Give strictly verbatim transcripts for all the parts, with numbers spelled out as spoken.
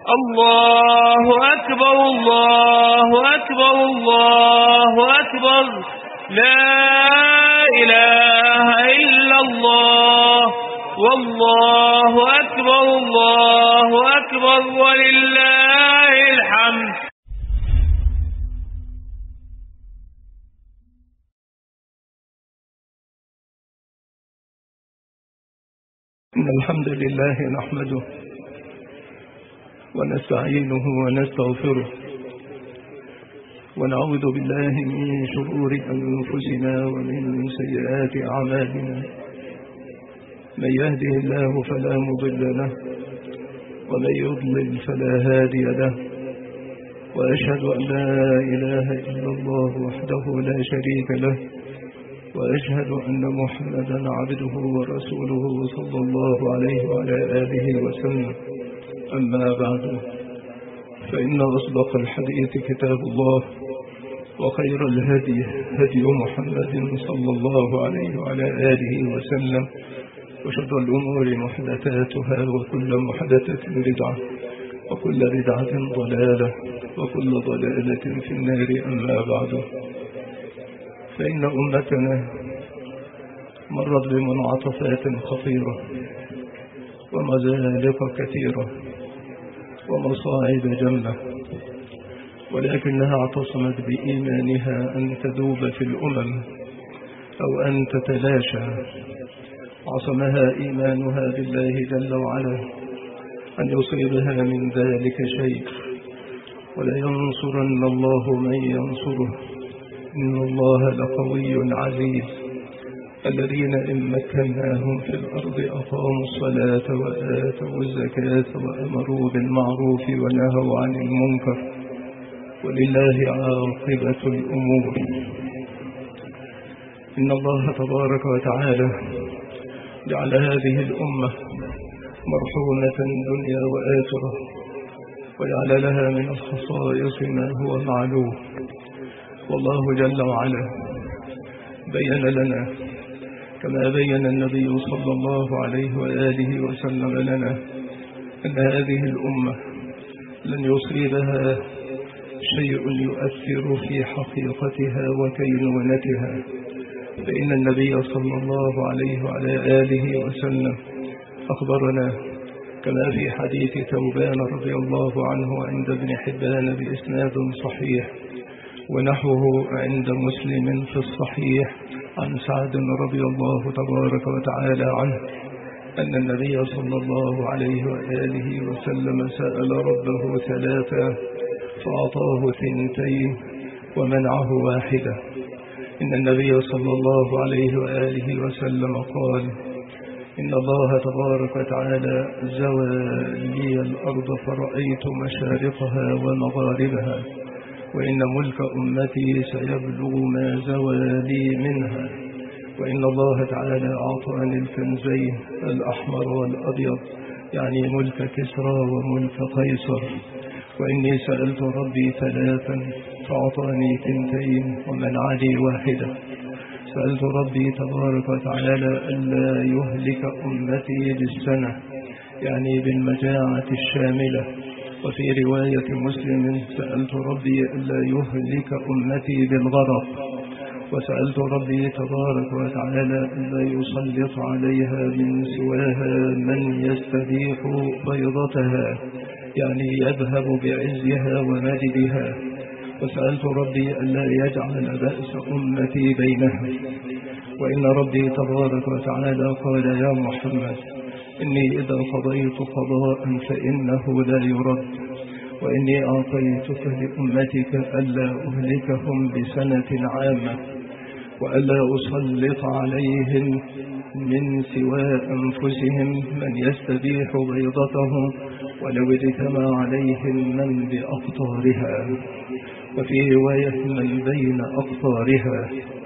الله أكبر الله أكبر الله أكبر لا إله إلا الله والله أكبر الله أكبر ولله الحمد. إن الحمد لله نحمده ونستعينه ونستغفره ونعوذ بالله من شرور أنفسنا ومن سيئات أعمالنا. من يهده الله فلا مضل له ومن يضلل فلا هادي له، وأشهد أن لا إله إلا الله وحده لا شريك له، وأشهد أن محمدا عبده ورسوله صلى الله عليه وعلى آله وسلم. أما بعد، فإن أصدق الحديث كتاب الله، وخير الهدي هدي محمد صلى الله عليه وعلى آله وسلم، وشر الأمور محدثاتها، وكل محدثة بدعة، وكل بدعة ضلالة، وكل ضلالة في النار. أما بعد، فإن أمتنا مرت بمنعطفات خطيرة ومزالق كثيرة ومصاعب جمة، ولكنها اعتصمت بإيمانها أن تذوب في الأمم أو أن تتلاشى. عصمها إيمانها بالله جل وعلا أن يصيبها من ذلك شيء، ولينصرن الله من ينصره، إن الله لقوي عزيز. الذين إن مكناهم في الأرض أقاموا الصلاة وآتوا الزكاة وأمروا بالمعروف ونهوا عن المنكر، ولله عاقبة الأمور. إن الله تبارك وتعالى جعل هذه الأمة مرحومة دنيا وآخرة، وجعل لها من الخصائص ما هو معلوم. والله جل وعلا بين لنا كما بين النبي صلى الله عليه وآله وسلم لنا أن هذه الأمة لن يصيبها شيء يؤثر في حقيقتها وكينونتها. فإن النبي صلى الله عليه وعلى آله وسلم أخبرنا كما في حديث ثوبان رضي الله عنه عند ابن حبان بإسناد صحيح، ونحوه عند مسلم في الصحيح عن سعد رضي الله تبارك وتعالى عنه أن النبي صلى الله عليه وآله وسلم سأل ربه ثلاثة فأعطاه ثنتين ومنعه واحدة. إن النبي صلى الله عليه وآله وسلم قال: إن الله تبارك وتعالى زوى لي الأرض فرأيت مشارقها ومغاربها، وإن ملك أمتي سيبلغ ما زوى لي منها، وإن الله تعالى أعطاني الكنزين الأحمر والأبيض، يعني ملك كسرى وملك قيصر، وإني سألت ربي ثلاثا فأعطاني ثنتين ومنعني واحدة. سألت ربي تبارك وتعالى ألا يهلك أمتي بالسنة، يعني بالمجاعة الشاملة. وفي رواية مسلم: سألت ربي ألا يهلك أمتي بالغرق. وسألت ربي تبارك وتعالى ألا يسلط عليها من سواها من يستبيح بيضتها، يعني يذهب بعزها ومجدها. وسألت ربي ألا يجعل بأس أمتي بينها. وإن ربي تبارك وتعالى قال: يا محمد، إني إذا قضيت قضاء فإنه لا يرد، وإني أعطيتك لأمتك ألا أهلكهم بسنة عامة، وألا أسلط عليهم من سوى أنفسهم من يستبيح بيضتهم ولو اجتمع عليهم من بأقطارها، وفي رواية من بين أقطارها.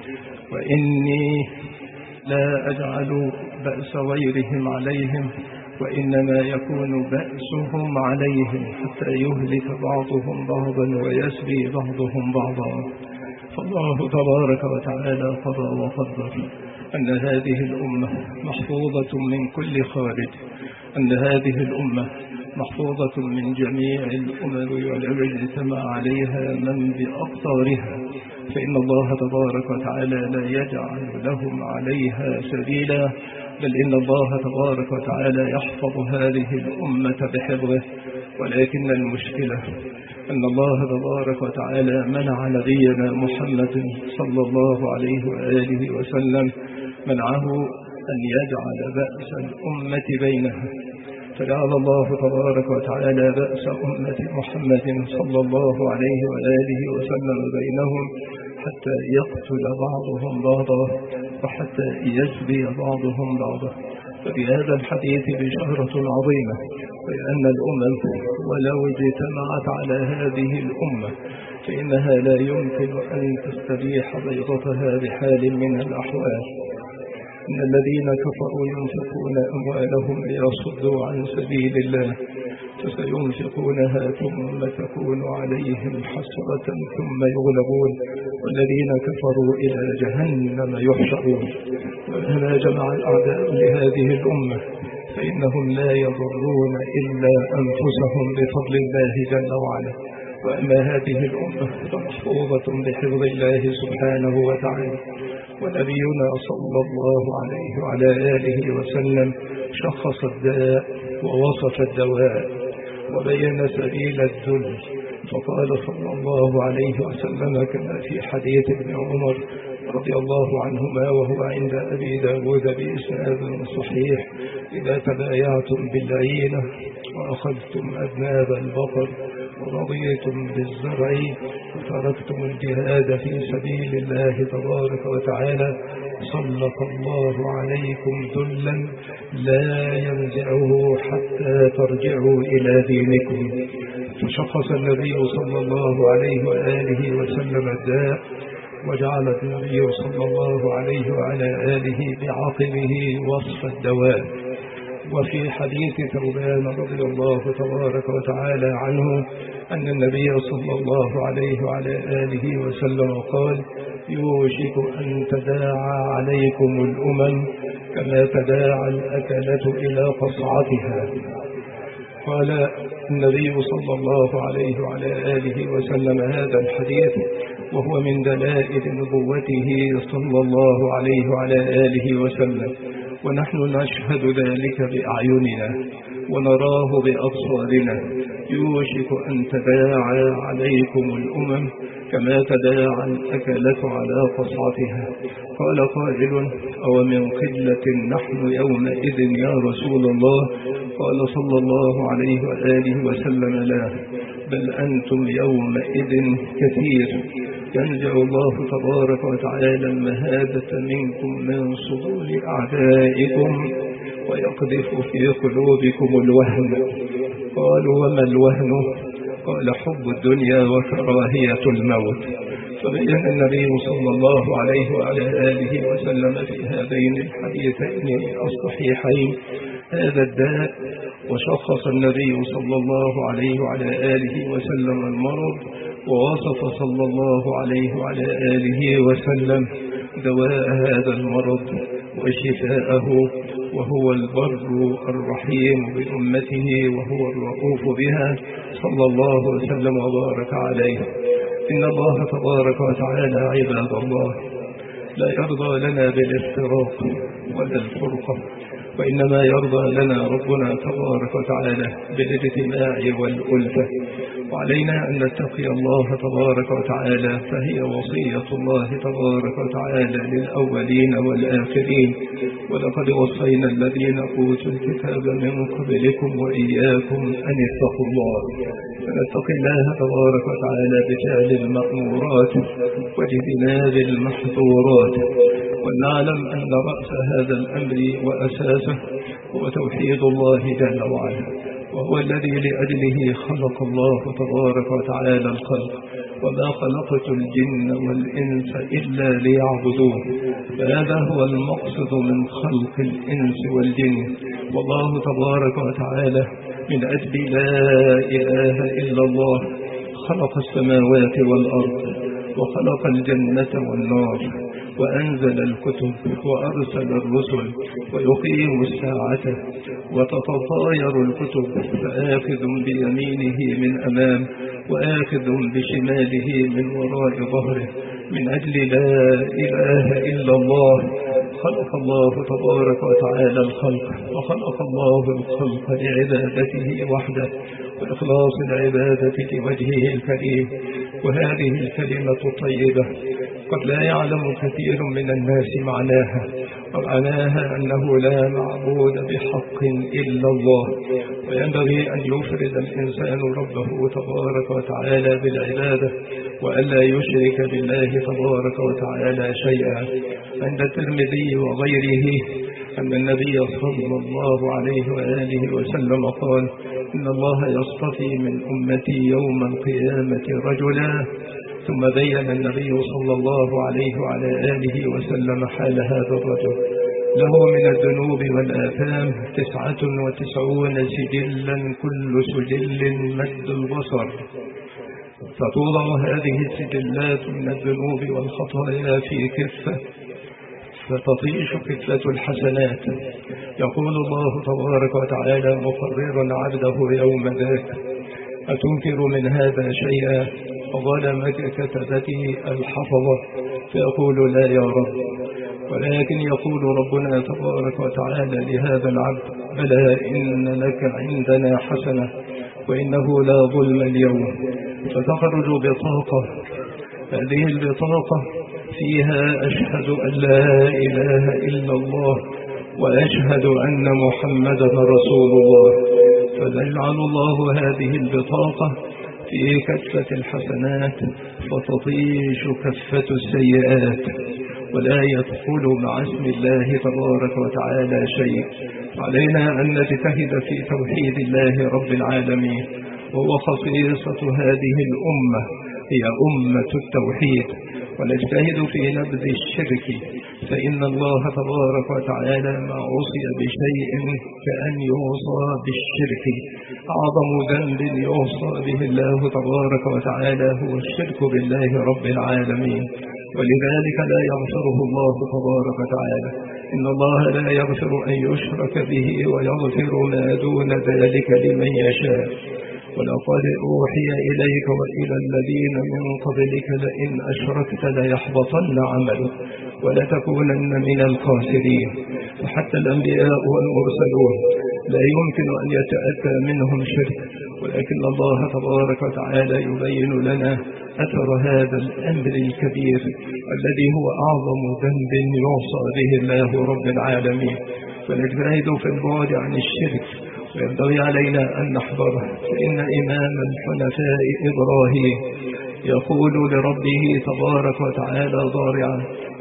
وإني لا أجعل بأس غيرهم عليهم، وإنما يكون بأسهم عليهم حتى يهلك بعضهم بعضا ويسري بعضهم بعضا. فالله تبارك وتعالى قضى وقدر أن هذه الأمة محفوظة من كل خارج، أن هذه الأمة محفوظة من جميع الأمم ولو اجتمع عليها من بأقطارها، فإن الله تبارك وتعالى لا يجعل لهم عليها سبيلا، بل إن الله تبارك وتعالى يحفظ هذه الأمة بحفظه. ولكن المشكلة أن الله تبارك وتعالى منع نبينا محمد صلى الله عليه وآله وسلم، منعه أن يجعل بأس الأمة بينها، فجعل الله تبارك وتعالى بأس أمة محمد صلى الله عليه وآله وسلم بينهم حتى يقتل بعضهم بعضا وحتى يسبي بعضهم بعضا. فبهذا الحديث بشارة عظيمة، وأن الأمم ولو اجتمعت على هذه الأمة فإنها لا يمكن أن تستبيح بيضتها بحال من الأحوال. إن الذين كفروا ينفقون أموالهم ليصدوا عن سبيل الله فسينفقونها ثم تكون عليهم حسرة ثم يغلبون والذين كفروا إلى جهنم يحشرون. وهنا جمع الأعداء لهذه الأمة فإنهم لا يضرون إلا أنفسهم بفضل الله جل وعلا، وأما هذه الأمة فمحفوظة بحفظ الله سبحانه وتعالى. ونبينا صلى الله عليه وعلى آله وسلم شخص الداء ووصف الدواء وبين سبيل الذل، فقال صلى الله عليه وسلم كما في حديث ابن عمر رضي الله عنهما وهو عند أبي داود بإسناد صحيح: إذا تبايعتم بالعينة وأخذتم أذناب البقر ورضيتم بالزرع وتركتم الجهاد في سبيل الله تبارك وتعالى سلط الله عليكم ذلا لا ينزعه حتى ترجعوا إلى دينكم. فشخص النبي صلى الله عليه وآله وسلم الداء، وجعل النبي صلى الله عليه وعلى آله بعقبه وصف الدواء. وفي حديث ثوبان رضي الله تبارك وتعالى عنه أن النبي صلى الله عليه وعلى آله وسلم قال: يوشك أن تداعى عليكم الأمم كما تداعى الأكلة إلى قصعتها. قال النبي صلى الله عليه وعلى آله وسلم هذا الحديث وهو من دلائل نبوته صلى الله عليه وعلى آله وسلم، ونحن نشهد ذلك بأعيننا ونراه بأبصارنا. يوشك أن تداعى عليكم الأمم كما تداعى الأكلة على قصعتها. قال قائل: أو من قلة نحن يومئذ يا رسول الله؟ قال صلى الله عليه وآله وسلم: لا، بل أنتم يومئذ كثير، ينزع الله تبارك وتعالى المهابة منكم من صدور أعدائكم ويقذف في قلوبكم الوهن. قالوا: وما الوهن؟ قال: حب الدنيا وكراهية الموت. فبين النبي صلى الله عليه وعلى آله وسلم في هذين الحديثين الصحيحين هذا الداء، وشخص النبي صلى الله عليه وعلى آله وسلم المرض، ووصف صلى الله عليه وعلى آله وسلم دواء هذا المرض وشفاءه، وهو البر الرحيم بأمته وهو الرؤوف بها صلى الله وسلم وبارك عليه. إن الله تبارك وتعالى عباد الله لا يرضى لنا بالافتراق ولا الفرقة، وإنما يرضى لنا ربنا تبارك وتعالى بالاجتماع والألفة. وعلينا أن نتقي الله تبارك وتعالى، فهي وصية الله تبارك وتعالى للأولين والآخرين: ولقد وصينا الذين أوتوا الكتاب من قبلكم وإياكم أن اتقوا الله. فنتقي الله تبارك وتعالى بفعل المأمورات واجتناب المحظورات، ونعلم أن رأس هذا الأمر وأساسه هو توحيد الله جل وعلا، وهو الذي لأجله خلق الله تبارك وتعالى الخلق: وما خلقت الجن والإنس إلا ليعبدون. فهذا هو المقصد من خلق الإنس والجن. والله تبارك وتعالى من أجل لا إله إلا الله خلق السماوات والأرض، وخلق الجنة والنار، وأنزل الكتب وأرسل الرسل ويقيم الساعة وتتطاير الكتب، فآخذ بيمينه من أمام وآخذ بشماله من وراء ظهره، من أجل لا إله إلا الله. خلق الله تبارك وتعالى الخلق، وخلق الله الخلق لعبادته وحده وإخلاص العبادة لوجهه الكريم. وهذه الكلمة الطيبة قد لا يعلم كثير من الناس معناها، ومعناها أنه لا معبود بحق إلا الله، وينبغي أن يفرد الإنسان ربه تبارك وتعالى بالعبادة وألا يشرك بالله تبارك وتعالى شيئا. عند الترمذي وغيره أن النبي صلى الله عليه وآله وسلم قال: إن الله يصطفي من أمتي يوم القيامة رجلا. ثم بين النبي صلى الله عليه وعلى آله وسلم حال هذا الرجل: له من الذنوب والآثام تسعة وتسعون سجلا، كل سجل مد البصر. فتوضع هذه السجلات من الذنوب والخطايا في كفة، فتطيش كفة الحسنات. يقول الله تبارك وتعالى مقررا عبده يوم ذاك: أتنكر من هذا شيئا؟ ظلمك كتبتي الحفظة. فيقول: لا يا رب. ولكن يقول ربنا تبارك وتعالى لهذا العبد: بلى، إن لك عندنا حسنة وإنه لا ظلم اليوم. فتخرج بطاقة، هذه البطاقة فيها: أشهد أن لا إله إلا الله وأشهد أن محمدا رسول الله. فيجعل الله هذه البطاقة في كفة الحسنات فتطيش كفة السيئات، ولا يدخل مع اسم الله تبارك وتعالى شيء. علينا أن نجتهد في توحيد الله رب العالمين، وهو خصيصة هذه الأمة، هي أمة التوحيد. ونجتهد في نبذ الشرك، فإن الله تبارك وتعالى ما عصي بشيء كأن يوصى بالشرك. أعظم ذنب يوصى به الله تبارك وتعالى هو الشرك بالله رب العالمين، ولذلك لا يغفره الله تبارك وتعالى. إن الله لا يغفر أن يشرك به ويغفر ما دون ذلك لمن يشاء. ولقد أوحي إليك وإلى الذين من قبلك لئن أشركت ليحبطن عملك ولتكونن من الخاسرين. فحتى الأنبياء والمرسلون لا يمكن أن يتأتى منهم شرك، ولكن الله تبارك وتعالى يبين لنا أثر هذا الأمر الكبير الذي هو أعظم ذنب يعصى به الله رب العالمين. فنجتهد في البعد عن الشرك، وينبغي علينا أن نحضره. فإن إمام الحنفاء إبراهيم يقول لربه تبارك وتعالى ضارعا: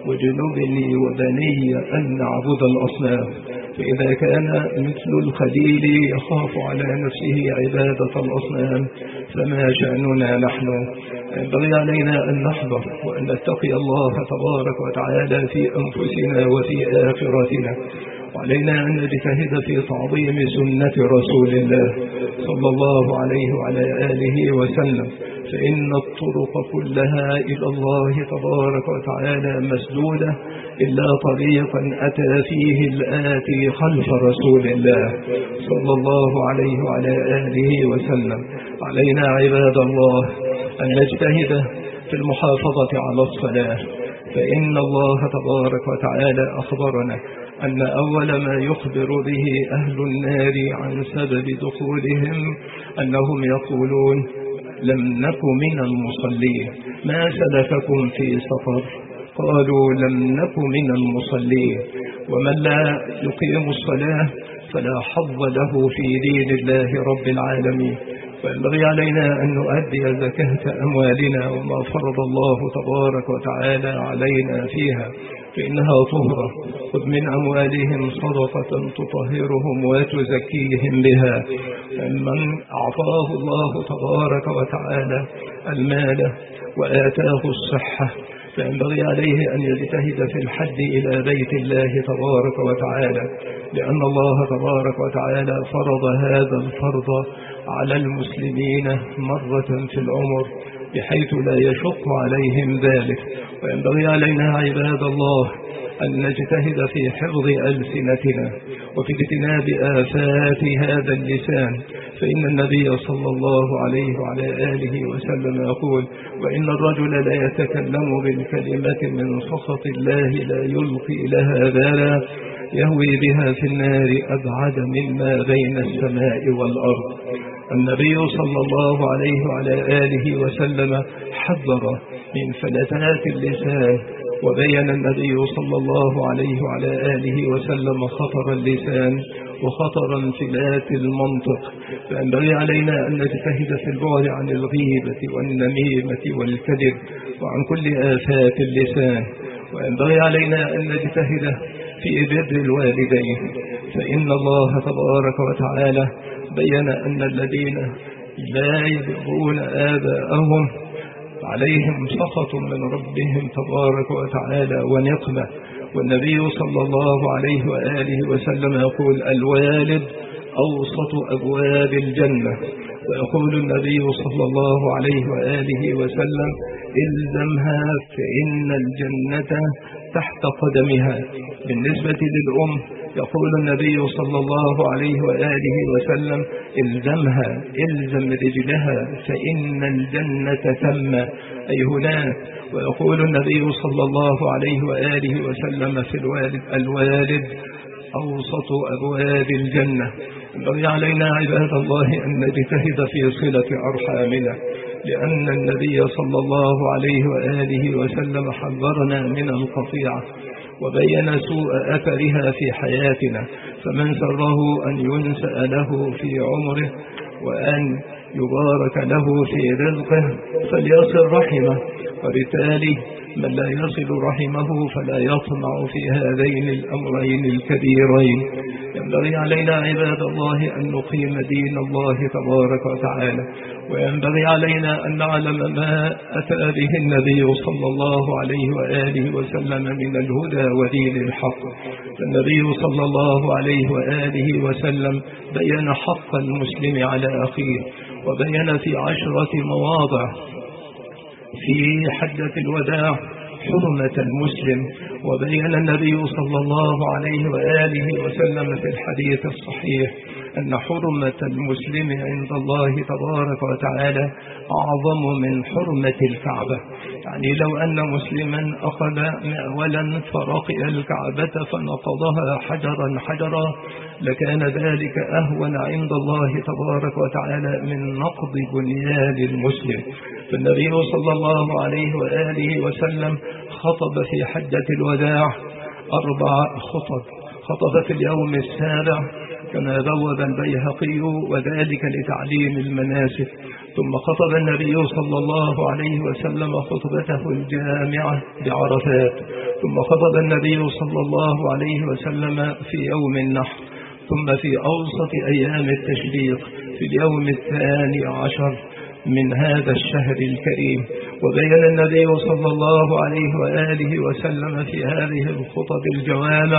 وجنبني وبني أن نعبد الأصنام. فإذا كان مثل الخليل يخاف على نفسه عبادة الأصنام، فما شأننا نحن؟ ينبغي علينا أن نحضر وأن نتقي الله تبارك وتعالى في أنفسنا وفي آخرتنا. وعلينا أن نجتهد في تعظيم سنة رسول الله صلى الله عليه وعلى آله وسلم، فإن الطرق كلها إلى الله تبارك وتعالى مسدودة إلا طريقا أتى فيه الآتي خلف رسول الله صلى الله عليه وعلى آله وسلم. علينا عباد الله أن نجتهد في المحافظة على الصلاة، فإن الله تبارك وتعالى أخبرنا أن أول ما يخبر به أهل النار عن سبب دخولهم أنهم يقولون: لم نك من المصلين. ما سلككم في سقر؟ قالوا: لم نك من المصلين. ومن لا يقيم الصلاة فلا حظ له في دين الله رب العالمين. فينبغي علينا أن نؤدي زكاة أموالنا وما فرض الله تبارك وتعالى علينا فيها، فإنها طهرة. خذ من أموالهم صدقة تطهرهم وتزكيهم بها. من أعطاه الله تبارك وتعالى المال وآتاه الصحة، فينبغي عليه أن يجتهد في الحج إلى بيت الله تبارك وتعالى، لأن الله تبارك وتعالى فرض هذا الفرض على المسلمين مرة في العمر، بحيث لا يشق عليهم ذلك. وينبغي علينا عباد الله أن نجتهد في حفظ ألسنتنا وفي اجتناب آفات هذا اللسان، فإن النبي صلى الله عليه وعلى آله وسلم يقول: وإن الرجل لا يتكلم بالكلمة من سخط الله لا يلقي لها بالا يهوي بها في النار أبعد مما بين السماء والأرض. النبي صلى الله عليه وعلى آله وسلم حذر من فلتات اللسان، وبين النبي صلى الله عليه وعلى آله وسلم خطر اللسان وخطر انفلات المنطق. فينبغي علينا أن نجتهد في البعد عن الغيبة والنميمة والكذب وعن كل آفات اللسان. وينبغي علينا أن نجتهد في بر الوالدين، فإن الله تبارك وتعالى بين أن الذين لا يبرون آباءهم عليهم سخط من ربهم تبارك وتعالى ونقمة. والنبي صلى الله عليه وآله وسلم يقول: الوالد أوسط أبواب الجنة. ويقول النبي صلى الله عليه وآله وسلم: إلزمها فإن الجنة تحت قدمها. بالنسبة للأم يقول النبي صلى الله عليه وآله وسلم: إلزمها، إلزم رجلها فإن الجنة ثم، أي هناك. ويقول النبي صلى الله عليه وآله وسلم في الوالد: الوالد أوسط أبواب الجنة. ينبغي علينا عباد الله أن نجتهد في صلة أرحامنا، لأن النبي صلى الله عليه وآله وسلم حذرنا من القطيعة وبين سوء أثرها في حياتنا. فمن سره أن ينسأ له في عمره وأن يبارك له في رزقه فليصل رحمه، وبالتالي من لا يصل رحمه فلا يطمع في هذين الأمرين الكبيرين. ينبغي علينا عباد الله أن نقيم دين الله تبارك وتعالى، وينبغي علينا أن نعلم ما أتى به النبي صلى الله عليه وآله وسلم من الهدى ودين الحق. فالنبي صلى الله عليه وآله وسلم بين حق المسلم على أخيه، وبين في عشرة مواضع في حجة الوداع حرمة المسلم. وبين النبي صلى الله عليه وآله وسلم في الحديث الصحيح أن حرمة المسلم عند الله تبارك وتعالى أعظم من حرمة الكعبة. يعني لو أن مسلما أخذ مأولا فرقي الكعبة فنقضها حجرا حجرا لكان ذلك أهون عند الله تبارك وتعالى من نقض بنيان المسلم. فالنبي صلى الله عليه وآله وسلم خطب في حجة الوداع أربع خطب. خطب في اليوم السابع كما بوب البيهقي وذلك لتعليم المناسك. ثم خطب النبي صلى الله عليه وسلم خطبته الجامعة بعرفات. ثم خطب النبي صلى الله عليه وسلم في يوم النحر. ثم في أوسط أيام التشريق في اليوم الثاني عشر من هذا الشهر الكريم. وبين النبي صلى الله عليه وآله وسلم في هذه الخطب الجوامع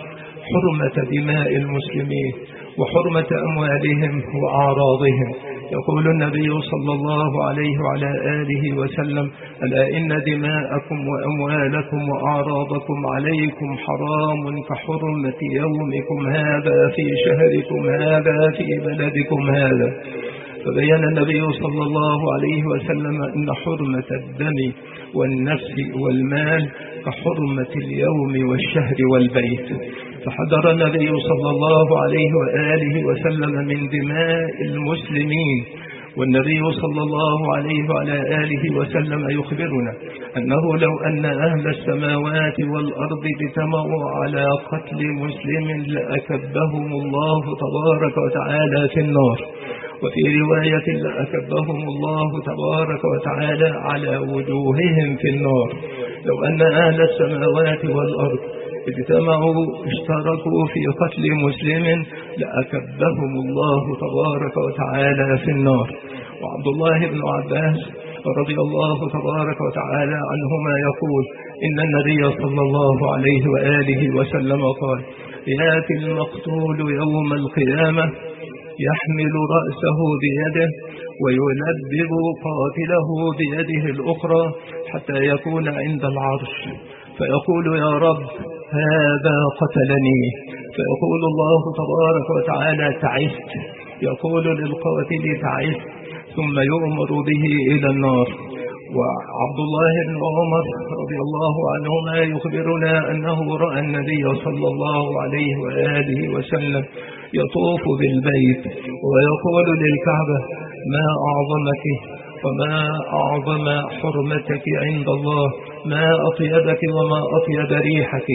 حرمة دماء المسلمين وحرمة أموالهم وأعراضهم. يقول النبي صلى الله عليه وعلى آله وسلم: ألا إن دماءكم وأموالكم وأعراضكم عليكم حرام كحرمة يومكم هذا في شهركم هذا في بلدكم هذا. فبين النبي صلى الله عليه وسلم أن حرمة الدم والنفس والمال كحرمة اليوم والشهر والبيت. فحذر النبي صلى الله عليه وآله وسلم من دماء المسلمين. والنبي صلى الله عليه وعلى آله وسلم يخبرنا أنه لو أن أهل السماوات والأرض اجتمعوا على قتل مسلم لأكبهم الله تبارك وتعالى في النار. وفي رواية لأكبهم الله تبارك وتعالى على وجوههم في النار. لو أن أهل السماوات والأرض اجتمعوا اشتركوا في قتل مسلم لأكبهم الله تبارك وتعالى في النار. وعبد الله بن عباس رضي الله تبارك وتعالى عنهما يقول: إن النبي صلى الله عليه وآله وسلم قال: يأتي المقتول يوم القيامة يحمل رأسه بيده ويلبب قاتله بيده الأخرى حتى يكون عند العرش، فيقول يا رب هذا قتلني، فيقول الله تبارك وتعالى تعست، يقول للقاتل تعست، ثم يؤمر به إلى النار. وعبد الله بن عمر رضي الله عنهما يخبرنا أنه رأى النبي صلى الله عليه وآله وسلم يطوف بالبيت ويقول للكعبة ما أعظمك وما أعظم حرمتك عند الله، ما أطيبك وما أطيب ريحك،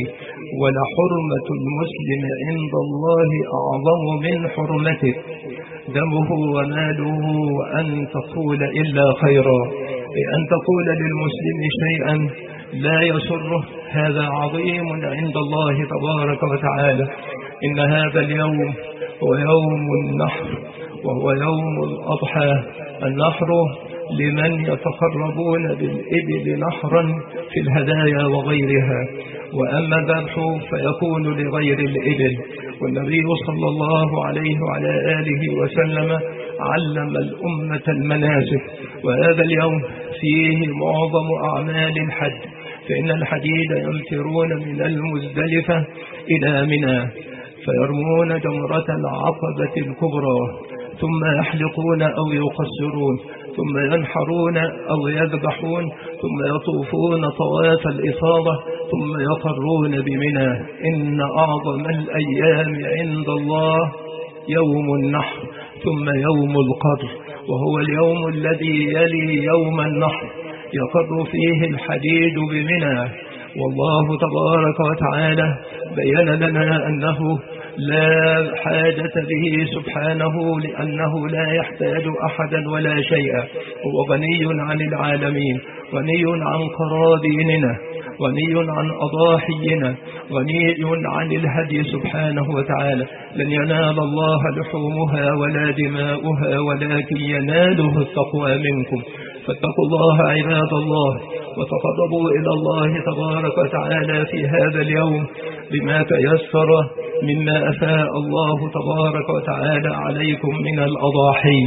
ولحرمة المسلم عند الله أعظم من حرمتك، دمه وماله، وأن تقول إلا خيرا، أن تقول للمسلم شيئا لا يسره، هذا عظيم عند الله تبارك وتعالى. إن هذا اليوم هو يوم النحر وهو يوم الأضحى. النحر لمن يتقربون بالإبل نحرا في الهدايا وغيرها، وأما الذبح فيكون لغير الإبل. والنبي صلى الله عليه وعلى آله وسلم علم الأمة المناسك، وهذا اليوم فيه معظم أعمال الحج، فإن الحجيج يمترون من المزدلفة إلى منى فيرمون جمرة العقبة الكبرى، ثم يحلقون أو يقصرون، ثم ينحرون أو يذبحون، ثم يطوفون طواف الإفاضة، ثم يقرون بمنى. إن أعظم الأيام عند الله يوم النحر ثم يوم القر، وهو اليوم الذي يلي يوم النحر يقر فيه الحديد بمنى. والله تبارك وتعالى بيّن لنا أنه لا حاجة به سبحانه، لأنه لا يحتاج أحدا ولا شيئا، هو غني عن العالمين، غني عن قرابيننا، غني عن أضاحينا، غني عن الهدي سبحانه وتعالى. لن ينال الله لحومها ولا دماؤها ولكن يناله التقوى منكم، فاتقوا الله عباد الله، وتقربوا إلى الله تبارك وتعالى في هذا اليوم بما تيسر مما أفاء الله تبارك وتعالى عليكم من الأضاحي.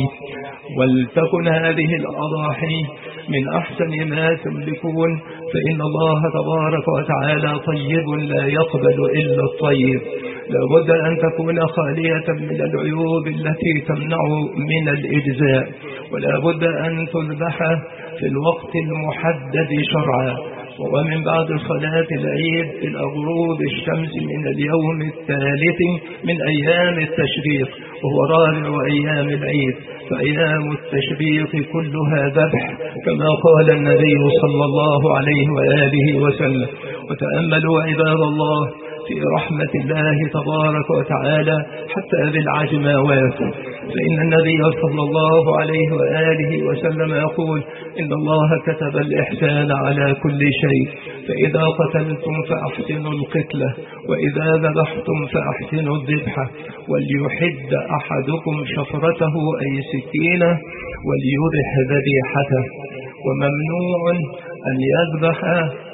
ولتكن هذه الأضاحي من أحسن ما تملكون، فإن الله تبارك وتعالى طيب لا يقبل إلا الطيب. لابد أن تكون خالية من العيوب التي تمنع من الإجزاء، ولا بد أن تذبح في الوقت المحدد شرعا، ومن بعد صلاة العيد إلى غروب الشمس من اليوم الثالث من أيام التشريق، وهو رابع أيام العيد. فأيام التشريق كلها ذبح كما قال النبي صلى الله عليه وآله وسلم. وتأملوا عباد الله في رحمة الله تبارك وتعالى حتى بالعجماوات، فإن النبي صلى الله عليه وآله وسلم يقول إن الله كتب الإحسان على كل شيء، فإذا قتلتم فأحسنوا القتلة، وإذا ذبحتم فأحسنوا الذبحة، وليحد أحدكم شفرته أي سكينة وليرح ذبيحته. وممنوع أن يذبح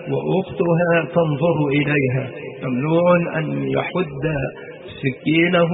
وأختها تنظر إليها، ممنوع أن يحد سكينه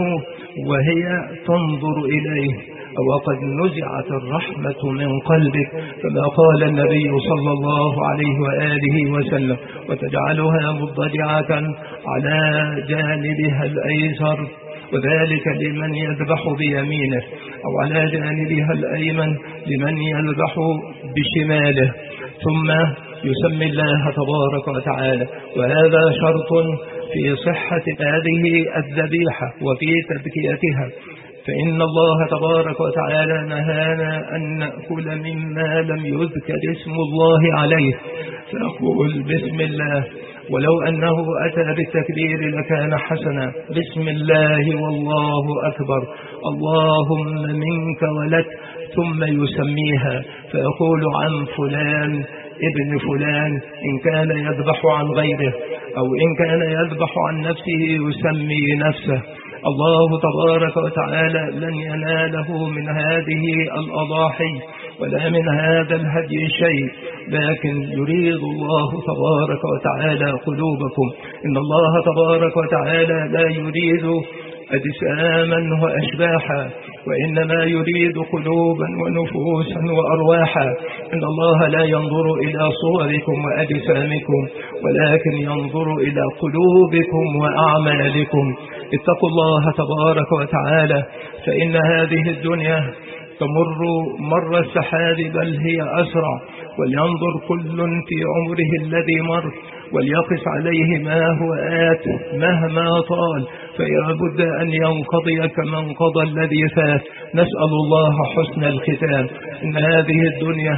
وهي تنظر إليه، وقد نزعت الرحمة من قلبك كما قال النبي صلى الله عليه وآله وسلم، وتجعلها مضطجعة على جانبها الأيسر، وذلك لمن يذبح بيمينه، أو على جانبها الأيمن لمن يذبح بشماله، ثم يسمي الله تبارك وتعالى. وهذا شرط في صحة هذه الذبيحة وفي تذكيتها، فإن الله تبارك وتعالى نهانا أن نأكل مما لم يذكر اسم الله عليه، فنقول بسم الله، ولو أنه أتى بالتكبير لكان حسنا. بسم الله والله أكبر، اللهم منك ولك، ثم يسميها فيقول عن فلان ابن فلان إن كان يذبح عن غيره، أو إن كان يذبح عن نفسه يسمي نفسه. الله تبارك وتعالى لن يناله من هذه الأضاحي ولا من هذا الهدي شيء، لكن يريد الله تبارك وتعالى قلوبكم. إن الله تبارك وتعالى لا يريد أجساما وأشباحا، وإنما يريد قلوبا ونفوسا وأرواحا. إن الله لا ينظر إلى صوركم وأجسامكم ولكن ينظر إلى قلوبكم وأعمالكم. اتقوا الله تبارك وتعالى، فإن هذه الدنيا تمر مر السحاب بل هي أسرع. ولينظر كل في عمره الذي مر وليقس عليه ما هو آت مهما طال، فلا بد أن ينقضي كما انقضى الذي فات. نسأل الله حسن الختام. إن هذه الدنيا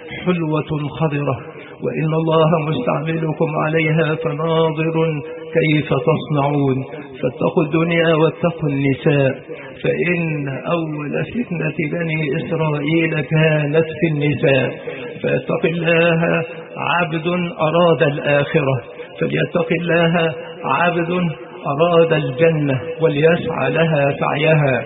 حلوة خضرة، وإن الله مستعملكم عليها فناظر كيف تصنعون. فاتقوا الدنيا واتقوا النساء، فإن أول فتنة بني إسرائيل كانت في النساء. فاتق الله عبد أراد الآخرة، فليتق الله عبد أراد الجنة وليسعى لها سعيها،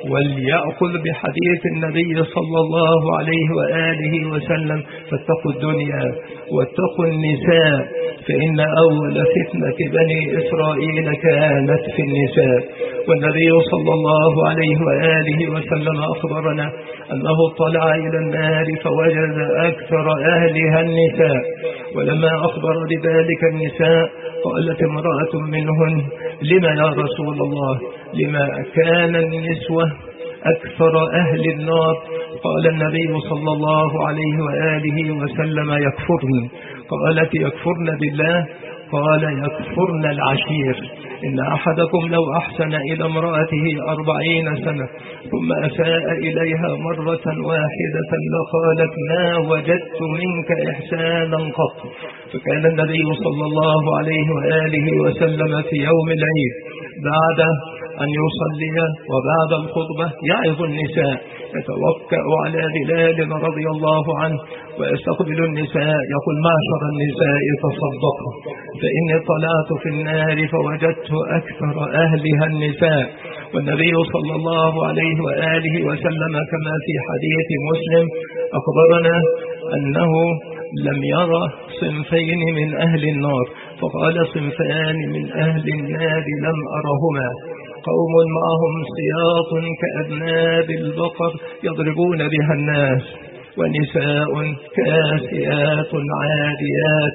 وليأخذ بحديث النبي صلى الله عليه وآله وسلم: فاتقوا الدنيا واتقوا النساء، فإن أول فتنة بني إسرائيل كانت في النساء. والنبي صلى الله عليه وآله وسلم أخبرنا أنه اطلع إلى النار فوجد أكثر أهلها النساء، ولما أخبر بذلك النساء قالت امرأة منهن: لما يا رسول الله؟ لما كان النسوة أكثر أهل النار؟ قال النبي صلى الله عليه وآله وسلم: يكفرن. قالت: يكفرن بالله؟ قال: يكفرن العشير. إن أحدكم لو أحسن إلى امرأته أربعين سنة ثم أساء إليها مرة واحدة لقالت: ما وجدت منك إحسانا قط. فكان النبي صلى الله عليه وآله وسلم في يوم العيد بعد أن يصلي وبعد الخطبة يعظ النساء، يتوكأ على بلال رضي الله عنه ويستقبل النساء يقول: معشر النساء تصدقوا، فإني طلعت في النار فوجدت أكثر أهلها النساء. والنبي صلى الله عليه وآله وسلم كما في حديث مسلم أخبرنا أنه لم يرى صنفين من أهل النار، فقال: صنفان من أهل النار لم أرهما: قوم معهم سياط كأذناب البقر يضربون بها الناس، ونساء كاسيات عاريات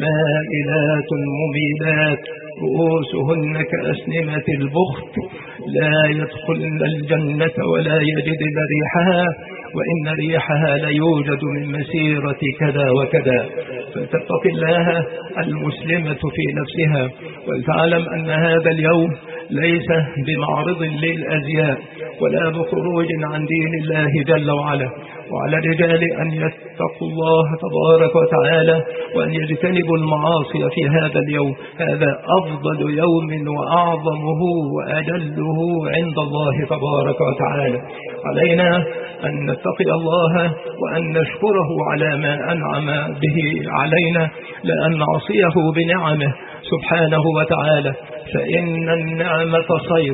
مائلات مميلات رؤوسهن كأسنمة البخت لا يدخلن الجنة ولا يجدن ريحها، وإن ريحها ليوجد من مسيرة كذا وكذا. فتتق الله المسلمة في نفسها، ولتعلم أن هذا اليوم ليس بمعرض للأزياء ولا بخروج عن دين الله جل وعلا. وعلى الرجال أن يتقوا الله تبارك وتعالى وأن يجتنبوا المعاصي في هذا اليوم. هذا أفضل يوم وأعظمه وأجله عند الله تبارك وتعالى. علينا أن نتقي الله وأن نشكره على ما أنعم به علينا، لأن نعصيه بنعمه سبحانه وتعالى، فإن النعمة صيد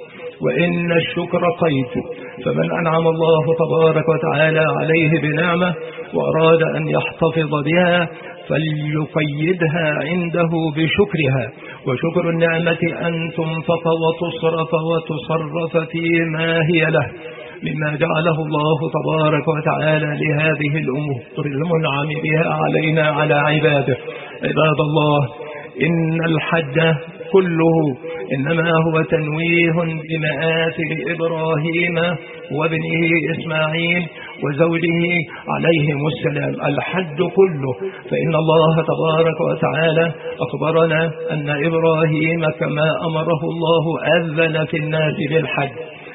وإن الشكر قيد. فمن أنعم الله تبارك وتعالى عليه بنعمة وأراد أن يحتفظ بها فليقيدها عنده بشكرها. وشكر النعمة أن تنفق وتصرف وتصرف فيما هي له مما جعله الله تبارك وتعالى لهذه الأمور المنعم بها علينا على عباده. عباد الله، إن الحج كله إنما هو تنويه بمآثر إبراهيم وابنه إسماعيل وزوجه عليهم السلام. الحج كله، فإن الله تبارك وتعالى أخبرنا أن إبراهيم كما أمره الله أذن في الناس بالحج،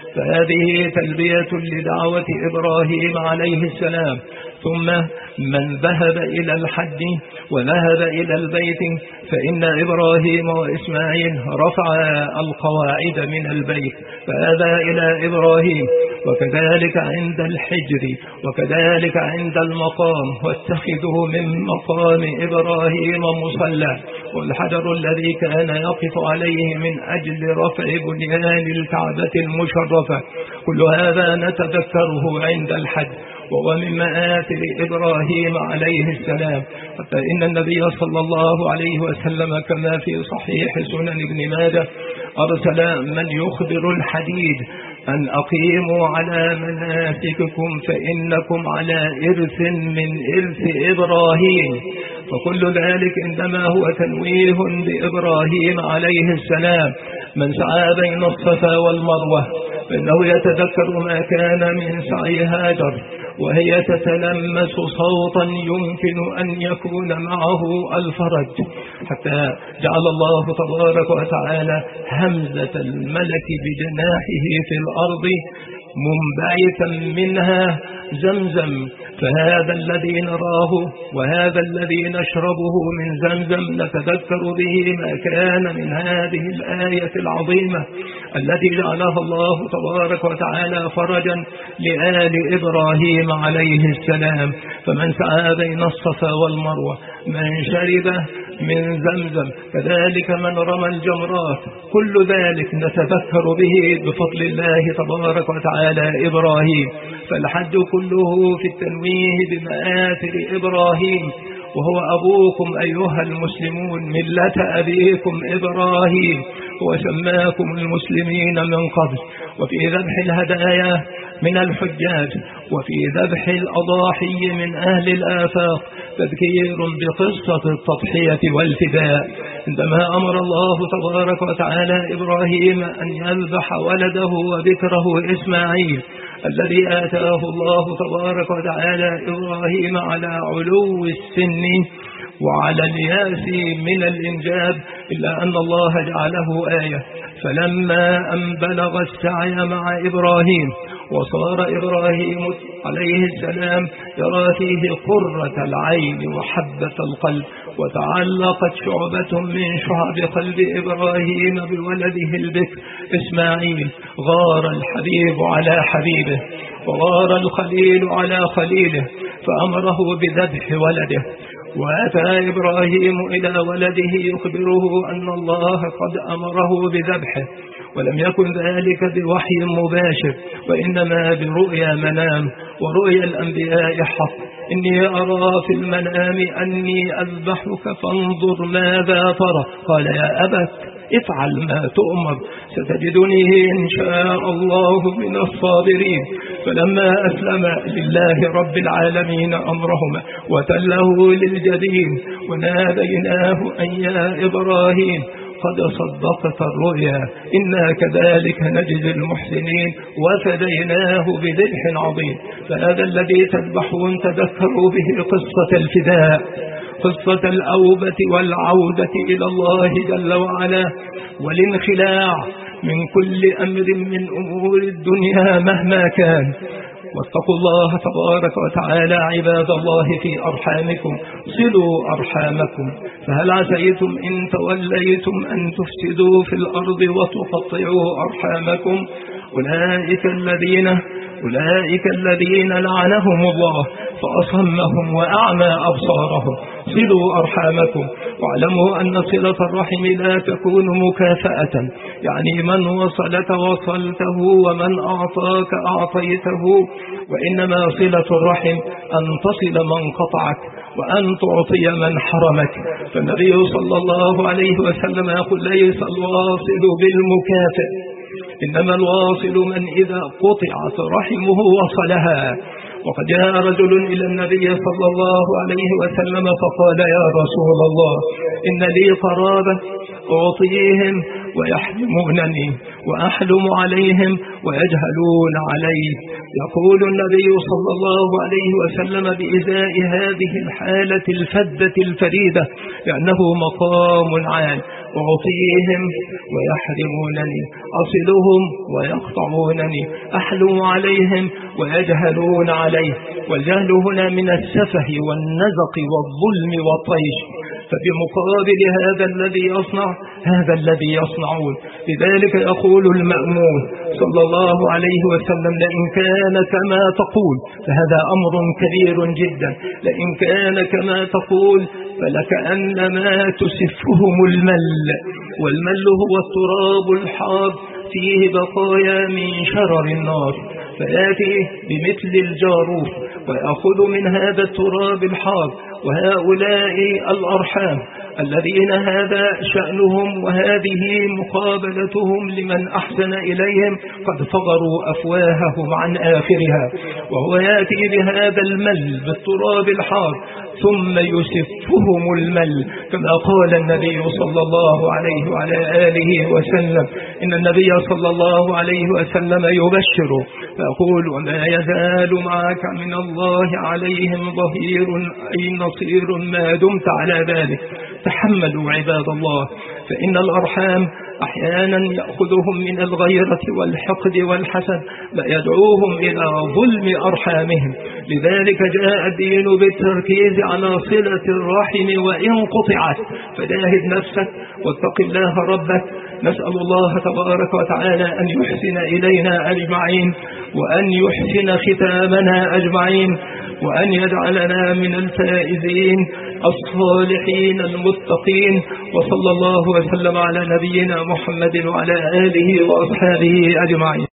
فهذه تلبية لدعوة إبراهيم عليه السلام. ثم من ذهب إلى الحج وذهب إلى البيت فإن إبراهيم وإسماعيل رفع القواعد من البيت، فهذا إلى إبراهيم. وكذلك عند الحجر وكذلك عند المقام، واتخذوا من مقام إبراهيم مصلى، والحجر الذي كان يقف عليه من أجل رفع بنيان الكعبة المشرفة. كل هذا نتذكره عند الحج، وهو من مآثر إبراهيم عليه السلام. حتى إن النبي صلى الله عليه وسلم كما في صحيح سنن ابن ماجه أرسل من يخبر الحديد أن أقيموا على مناسككم فإنكم على إرث من إرث إبراهيم. فكل ذلك إنما هو تنويه بإبراهيم عليه السلام. من سعى بين الصفا والمروة فإنه يتذكر ما كان من سعي هاجر وهي تتلمس صوتا يمكن أن يكون معه الفرج، حتى جعل الله تبارك وتعالى همزة الملك بجناحه في الأرض منبعثا منها زمزم. فهذا الذي نراه وهذا الذي نشربه من زمزم نتذكر به ما كان من هذه الآية العظيمة التي جعلها الله تبارك وتعالى فرجا لآل إبراهيم عليه السلام. فمن سعى بين الصفا والمروة، من شرب من زمزم، كذلك من رمى الجمرات، كل ذلك نتذكر به بفضل الله تبارك وتعالى إبراهيم. فالحج كله في التنويه بمآثر إبراهيم، وهو أبوكم أيها المسلمون، ملة أبيكم إبراهيم، وسماكم المسلمين من قبل. وفي ذبح الهدايا من الحجاج وفي ذبح الأضاحي من أهل الآفاق تذكير بقصة التضحية والفداء، عندما أمر الله تبارك وتعالى إبراهيم أن يذبح ولده وذكره إسماعيل الذي آتاه الله تبارك وتعالى إبراهيم على علو السن وعلى الياس من الإنجاب، إلا أن الله جعله آية. فلما أن بلغ السعي مع إبراهيم وصار إبراهيم عليه السلام يرى فيه قرة العين وحبة القلب، وتعلقت شعبة من شعب قلب إبراهيم بولده البكر إسماعيل، غار الحبيب على حبيبه وغار الخليل على خليله فأمره بذبح ولده. وأتى إبراهيم إلى ولده يخبره أن الله قد أمره بذبحه، ولم يكن ذلك بوحي مباشر وإنما برؤيا منام، ورؤيا الأنبياء حق. إني أرى في المنام أني أذبحك فانظر ماذا ترى. قال يا أبت افعل ما تؤمر ستجدني إن شاء الله من الصابرين. فلما أسلم لله رب العالمين أمرهما وتله للجبين وناديناه أن يا إبراهيم قد صدقت الرؤيا إنا كذلك نجزي المحسنين وفديناه بذبح عظيم. فهذا الذي تذبحون تذكروا به قصة الفداء، قصة الأوبة والعودة إلى الله جل وعلا والانخلاع من كل أمر من أمور الدنيا مهما كان. واتقوا الله تبارك وتعالى عباد الله في أرحامكم، صلوا أرحامكم، فهل عسيتم إن توليتم أن تفسدوا في الأرض وتقطعوا أرحامكم؟ أولئك الذين أولئك الذين لعنهم الله فأصمهم وأعمى أبصارهم. صلوا أرحامكم واعلموا أن صلة الرحم لا تكون مكافأة، يعني من وصلت وصلته ومن أعطاك أعطيته، وإنما صلة الرحم أن تصل من قطعك وأن تعطي من حرمك. فالنبي صلى الله عليه وسلم يقول ليس الواصل بالمكافئ، إنما الواصل من إذا قطعت رحمه وصلها. وقد جاء رجل إلى النبي صلى الله عليه وسلم فقال يا رسول الله إن لي قرابة أعطيهم ويحرمونني وأحلم عليهم ويجهلون علي. يقول النبي صلى الله عليه وسلم بإزاء هذه الحالة الفدة الفريدة لأنه مقام عال، أعطيهم ويحرمونني، أصلهم ويقطعونني، أحلم عليهم ويجهلون عليه. والجهل هنا من السفه والنزق والظلم والطيش، فبمقابل هذا الذي يصنع هذا الذي يصنعون. لذلك يقول المأمون صلى الله عليه وسلم لئن كان كما تقول فهذا أمر كبير جدا، لئن كان كما تقول فلكأنما تسفهم المل، والمل هو التراب الحار فيه بقايا من شرر النار، فيأتي بمثل الجاروف ويأخذ من هذا التراب الحار. وهؤلاء الأرحام الذين هذا شأنهم وهذه مقابلتهم لمن أحسن إليهم قد فغروا أفواههم عن آخرها، وهو يأتي بهذا المل بالتراب الحار ثم يسفهم المل، كما قال النبي صلى الله عليه وعلى آله وسلم. إن النبي صلى الله عليه وسلم يبشر فيقول: وما يزال معك من الله عليهم ظهير أي نصير ما دمت على ذلك. تحملوا عباد الله، فإن الأرحام أحيانا يأخذهم من الغيرة والحقد والحسد ما يدعوهم إلى ظلم أرحامهم. لذلك جاء الدين بالتركيز على صلة الرحم وإن قطعت، فجاهد نفسك واتق الله ربك. نسأل الله تبارك وتعالى أن يحسن إلينا أجمعين، وأن يحسن ختامنا أجمعين، وأن يجعلنا من الفائزين الصالحين المتقين. وصلى الله وسلم على نبينا محمد وعلى آله وأصحابه أجمعين.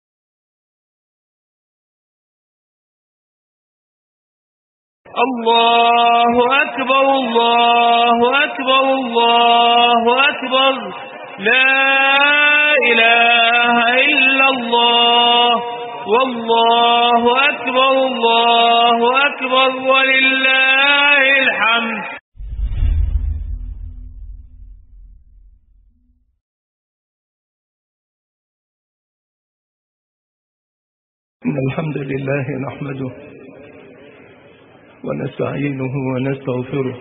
الله أكبر الله أكبر الله أكبر، لا إله إلا الله، والله أكبر الله أكبر ولله الحمد. إن الحمد لله نحمده ونستعينه ونستغفره،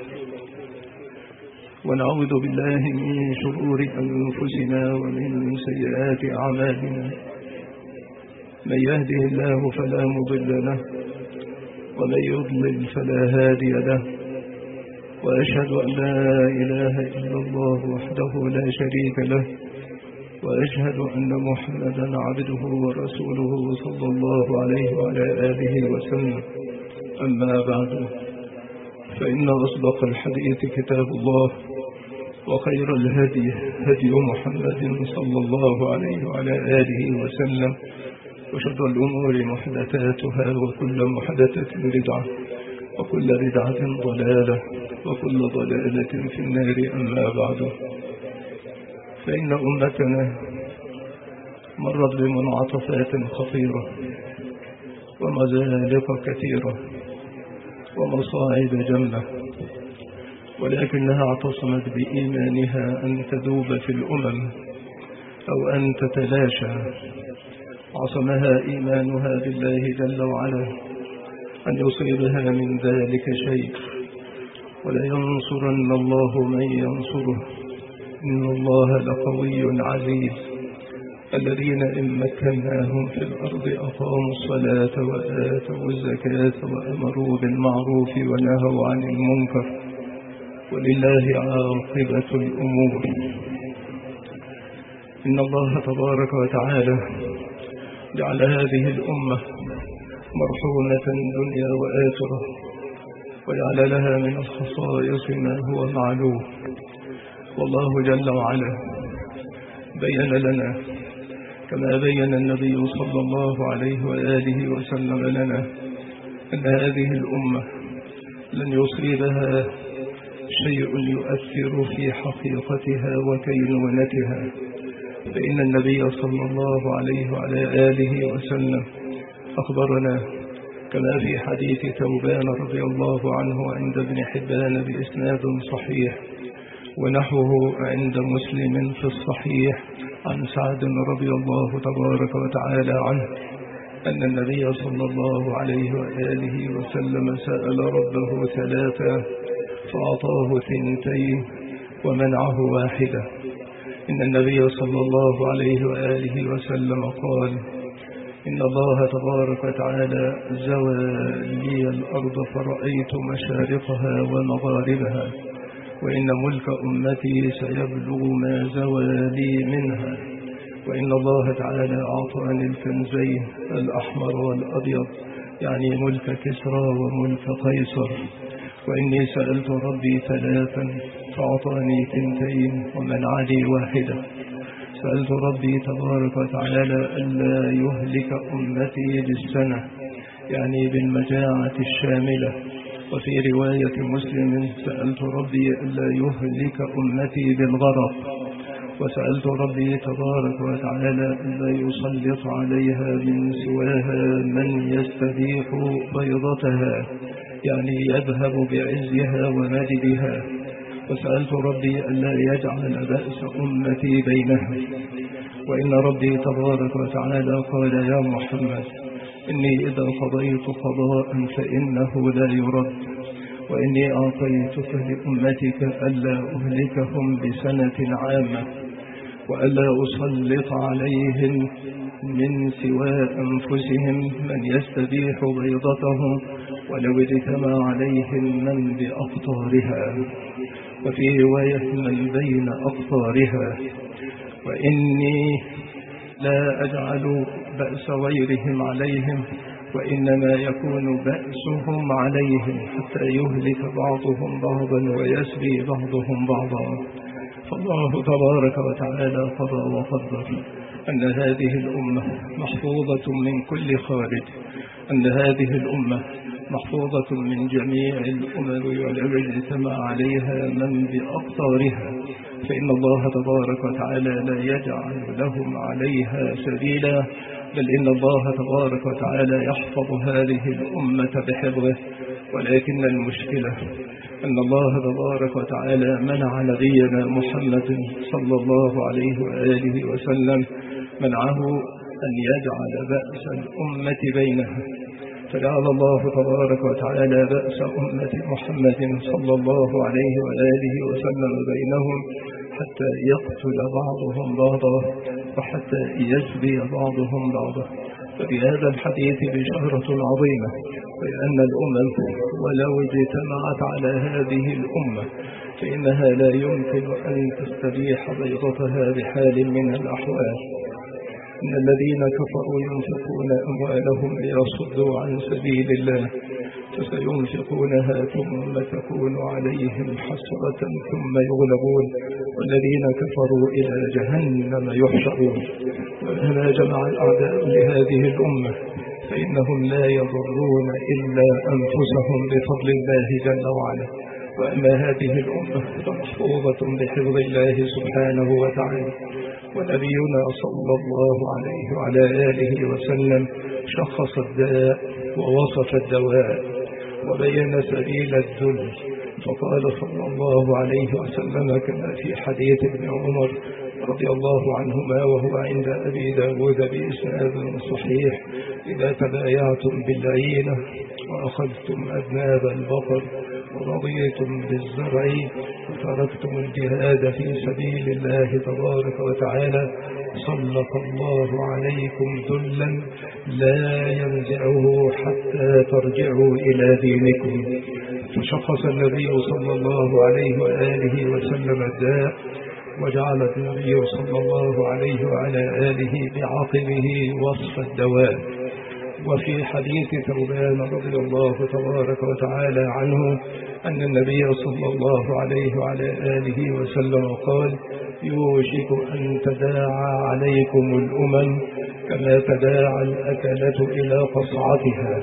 ونعوذ بالله من شرور أنفسنا ومن سيئات أعمالنا. من يهده الله فلا مضل له، ومن يضلل فلا هادي له، وأشهد أن لا إله إلا الله وحده لا شريك له، وأشهد أن محمدا عبده ورسوله صلى الله عليه وعلى آله وسلم. أما بعد، فإن أصدق الحديث كتاب الله، وخير الهدي هدي محمد صلى الله عليه وعلى آله وسلم، وشر الأمور محدثاتها، وكل محدثة بدعة، وكل بدعة ضلالة، وكل ضلالة في النار. أما بعد، فإن أمتنا مرت بمنعطفات خطيرة ومزالق كثيرة ومصاعب جمة، ولكنها اعتصمت بإيمانها أن تذوب في الأمم أو أن تتلاشى. عصمها إيمانها بالله جل وعلا أن يصيبها من ذلك شيء، ولا ينصرن الله من ينصره، إن الله لقوي عزيز. الذين إن مكناهم في الأرض أقاموا الصلاة وآتوا الزكاة وأمروا بالمعروف ونهوا عن المنكر، ولله عاقبة الأمور. إن الله تبارك وتعالى جعل هذه الأمة مرحومة دنيا وآخرة، وجعل لها من الخصائص ما هو معلوم. والله جل وعلا بين لنا كما بين النبي صلى الله عليه وآله وسلم لنا أن هذه الأمة لن يصيبها شيء يؤثر في حقيقتها وكينونتها، فإن النبي صلى الله عليه وعلى آله وسلم أخبرنا كما في حديث ثوبان رضي الله عنه عند ابن حبان بإسناد صحيح، ونحوه عند مسلم في الصحيح عن سعد رضي الله تبارك وتعالى عنه أن النبي صلى الله عليه وآله وسلم سأل ربه ثلاثة فأعطاه ثنتين ومنعه واحدة. إن النبي صلى الله عليه وآله وسلم قال: إن الله تبارك وتعالى زوى لي الأرض فرأيت مشارقها ومغاربها، وإن ملك أمتي سيبلغ ما زوى لي منها، وإن الله تعالى أعطاني الكنزين الأحمر والأبيض، يعني ملك كسرى وملك قيصر، وإني سألت ربي ثلاثا فأعطاني ثنتين ومنع لي واحدة. سألت ربي تبارك وتعالى ألا يهلك أمتي بالسنة، يعني بالمجاعة الشاملة، وفي رواية مسلم سألت ربي ألا يهلك أمتي بالغرق، وسألت ربي تبارك وتعالى ألا يسلط عليها من سواها من يستبيح بيضتها، يعني يذهب بعزها ومجدها. وسألت ربي ألا يجعل بأس أمتي بينها. وإن ربي تبارك وتعالى قال يا محمد إني إذا قضيت قضاء فإنه لا يرد، وإني أعطيتك لأمتك ألا أهلكهم بسنة عامة، وألا أسلط عليهم من سوى أنفسهم من يستبيح بيضتهم ولو اجتمع عليهم من بأقطارها، وفي رواية من بين أقطارها. وإني لا أجعل بأس غيرهم عليهم، وإنما يكون بأسهم عليهم حتى يهلك بعضهم بعضا ويسبي بعضهم بعضا. فالله تبارك وتعالى قضى وقدر أن هذه الأمة محفوظة من كل خارج، أن هذه الأمة محفوظة من جميع الأمم والعباد اجتمع عليها من بأقطارها، فإن الله تبارك وتعالى لا يجعل لهم عليها سبيلا، بل إن الله تبارك وتعالى يحفظ هذه الأمة بحفظه. ولكن المشكلة أن الله تبارك وتعالى منع نبينا محمد صلى الله عليه وآله وسلم، منعه أن يجعل بأس الأمة بينها، فجعل الله تبارك وتعالى بأس أمة محمد صلى الله عليه وآله وسلم بينهم حتى يقتل بعضهم بعضا وحتى يسبي بعضهم بعضا. فبهذا الحديث بشارة عظيمة، وأن الأمم ولو اجتمعت على هذه الأمة فإنها لا يمكن أن تستبيح بيضتها بحال من الأحوال. إن الذين كفروا ينفقون أموالهم ليصدوا عن سبيل الله فسينفقونها ثم تكون عليهم حسرة ثم يغلبون، والذين كفروا إلى جهنم يحشرون. وهنا جمع الأعداء لهذه الأمة فإنهم لا يضرون إلا أنفسهم بفضل الله جل وعلا، وأما هذه الأمة فمحفوظة بحفظ الله سبحانه وتعالى. ونبينا صلى الله عليه وعلى آله وسلم شخص الداء ووصف الدواء وبين سبيل الذل، فقال صلى الله عليه وسلم كما في حديث ابن عمر رضي الله عنهما وهو عند أبي داود بإسناد صحيح: إذا تبايعتم بالعينة وأخذتم أذناب البقر ورضيتم بالزرع وتركتم الجهاد في سبيل الله تبارك وتعالى سلط الله عليكم ذلا لا ينزعه حتى ترجعوا إلى دينكم. فشخص النبي صلى الله عليه وآله وسلم الداء، وجعل النبي صلى الله عليه وعلى آله بعقبه وصف الدواء. وفي حديث ثوبان رضي الله تبارك وتعالى عنه أن النبي صلى الله عليه وعلى آله وسلم قال: يوشك أن تداعى عليكم الأمم كما تداعى الأكلة إلى قصعتها.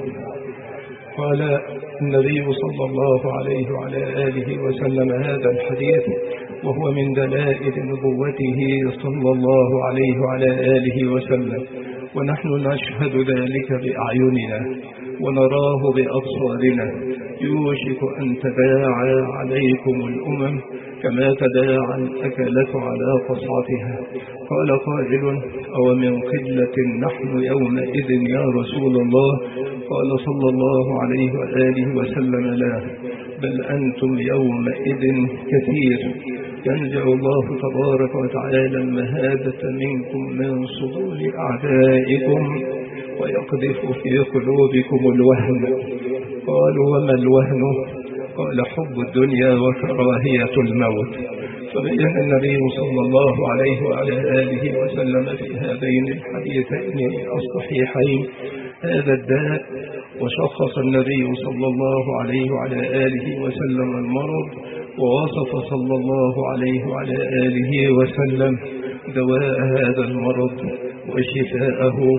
قال النبي صلى الله عليه وعلى آله وسلم هذا الحديث وهو من دلائل نبوته صلى الله عليه وعلى آله وسلم، ونحن نشهد ذلك بأعيننا ونراه بأبصارنا. يوشك أن تداعى عليكم الأمم كما تداعى الأكلة على قصعتها. قال قائل: أو من قلة نحن يومئذ يا رسول الله؟ قال صلى الله عليه وآله وسلم: لا، بل أنتم يومئذ كثير، ينزع الله تبارك وتعالى المهابة منكم من صدور أعدائكم ويقذف في قلوبكم الوهن. قالوا: وما الوهن؟ قال: حب الدنيا وكراهية الموت. فبين النبي صلى الله عليه وعلى آله وسلم في هذين الحديثين الصحيحين هذا الداء، وشخص النبي صلى الله عليه وعلى آله وسلم المرض، ووصف صلى الله عليه وعلى آله وسلم دواء هذا المرض وشفاءه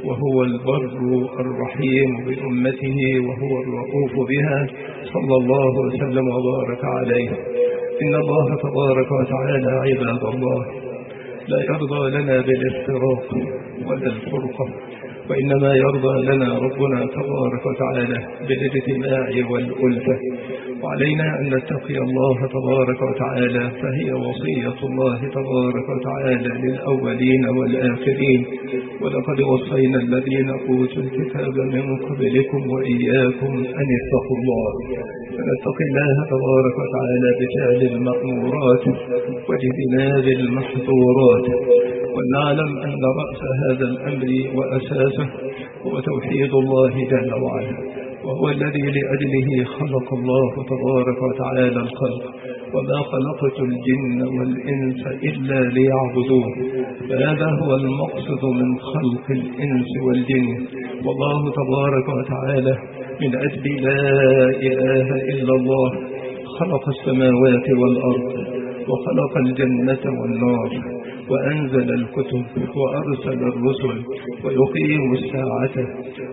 وهو البر الرحيم بأمته وهو الرؤوف بها، صلى الله وسلم وبارك عليه. إن الله تبارك وتعالى عباد الله لا يرضى لنا بالافتراق ولا الفرقة، وإنما يرضى لنا ربنا تبارك وتعالى بالاجتماع والألفة. وعلينا أن نتقي الله تبارك وتعالى، فهي وصية الله تبارك وتعالى للأولين والآخرين. ولقد وصينا الذين أوتوا الكتاب من قبلكم وإياكم أن اتقوا الله. فنتقي الله تبارك وتعالى بفعل المأمورات واجتناب المحظورات، ونعلم أن رأس هذا الأمر وأساسه هو توحيد الله جل وعلا، وهو الذي لأجله خلق الله تبارك وتعالى الخلق، وما خلقت الجن والإنس إلا ليعبدون. فهذا هو المقصد من خلق الإنس والجن. والله تبارك وتعالى من أجل لا إله إلا الله خلق السماوات والأرض، وخلق الجنة والنار، وأنزل الكتب وأرسل الرسل، ويقيم الساعة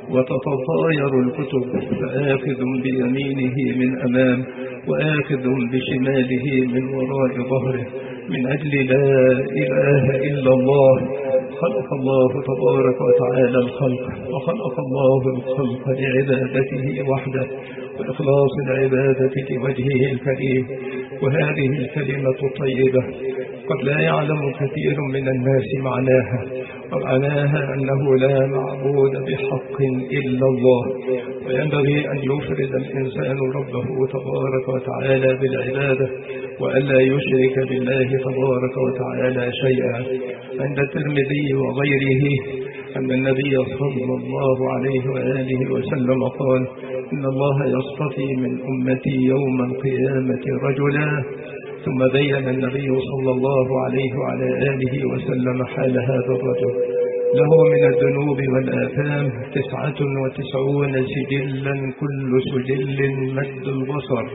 وتتطاير الكتب، فآخذ بيمينه من أمام وآخذ بشماله من وراء ظهره. من أجل لا إله إلا الله خلق الله تبارك وتعالى الخلق، وخلق الله الخلق لعبادته وحده وإخلاص العبادة لوجهه الكريم. وهذه الكلمة الطيبة قد لا يعلم كثير من الناس معناها، ومعناها أنه لا معبود بحق إلا الله، وينبغي أن يفرد الإنسان ربه تبارك وتعالى بالعبادة، وألا يشرك بالله تبارك وتعالى شيئا. عند الترمذي وغيره أن النبي صلى الله عليه وآله وسلم قال: إن الله يصطفي من أمتي يوم القيامة رجلا. ثم بين النبي صلى الله عليه وعلى آله وسلم حال هذا الرجل: له من الذنوب والآثام تسعة وتسعون سجلا، كل سجل مد البصر.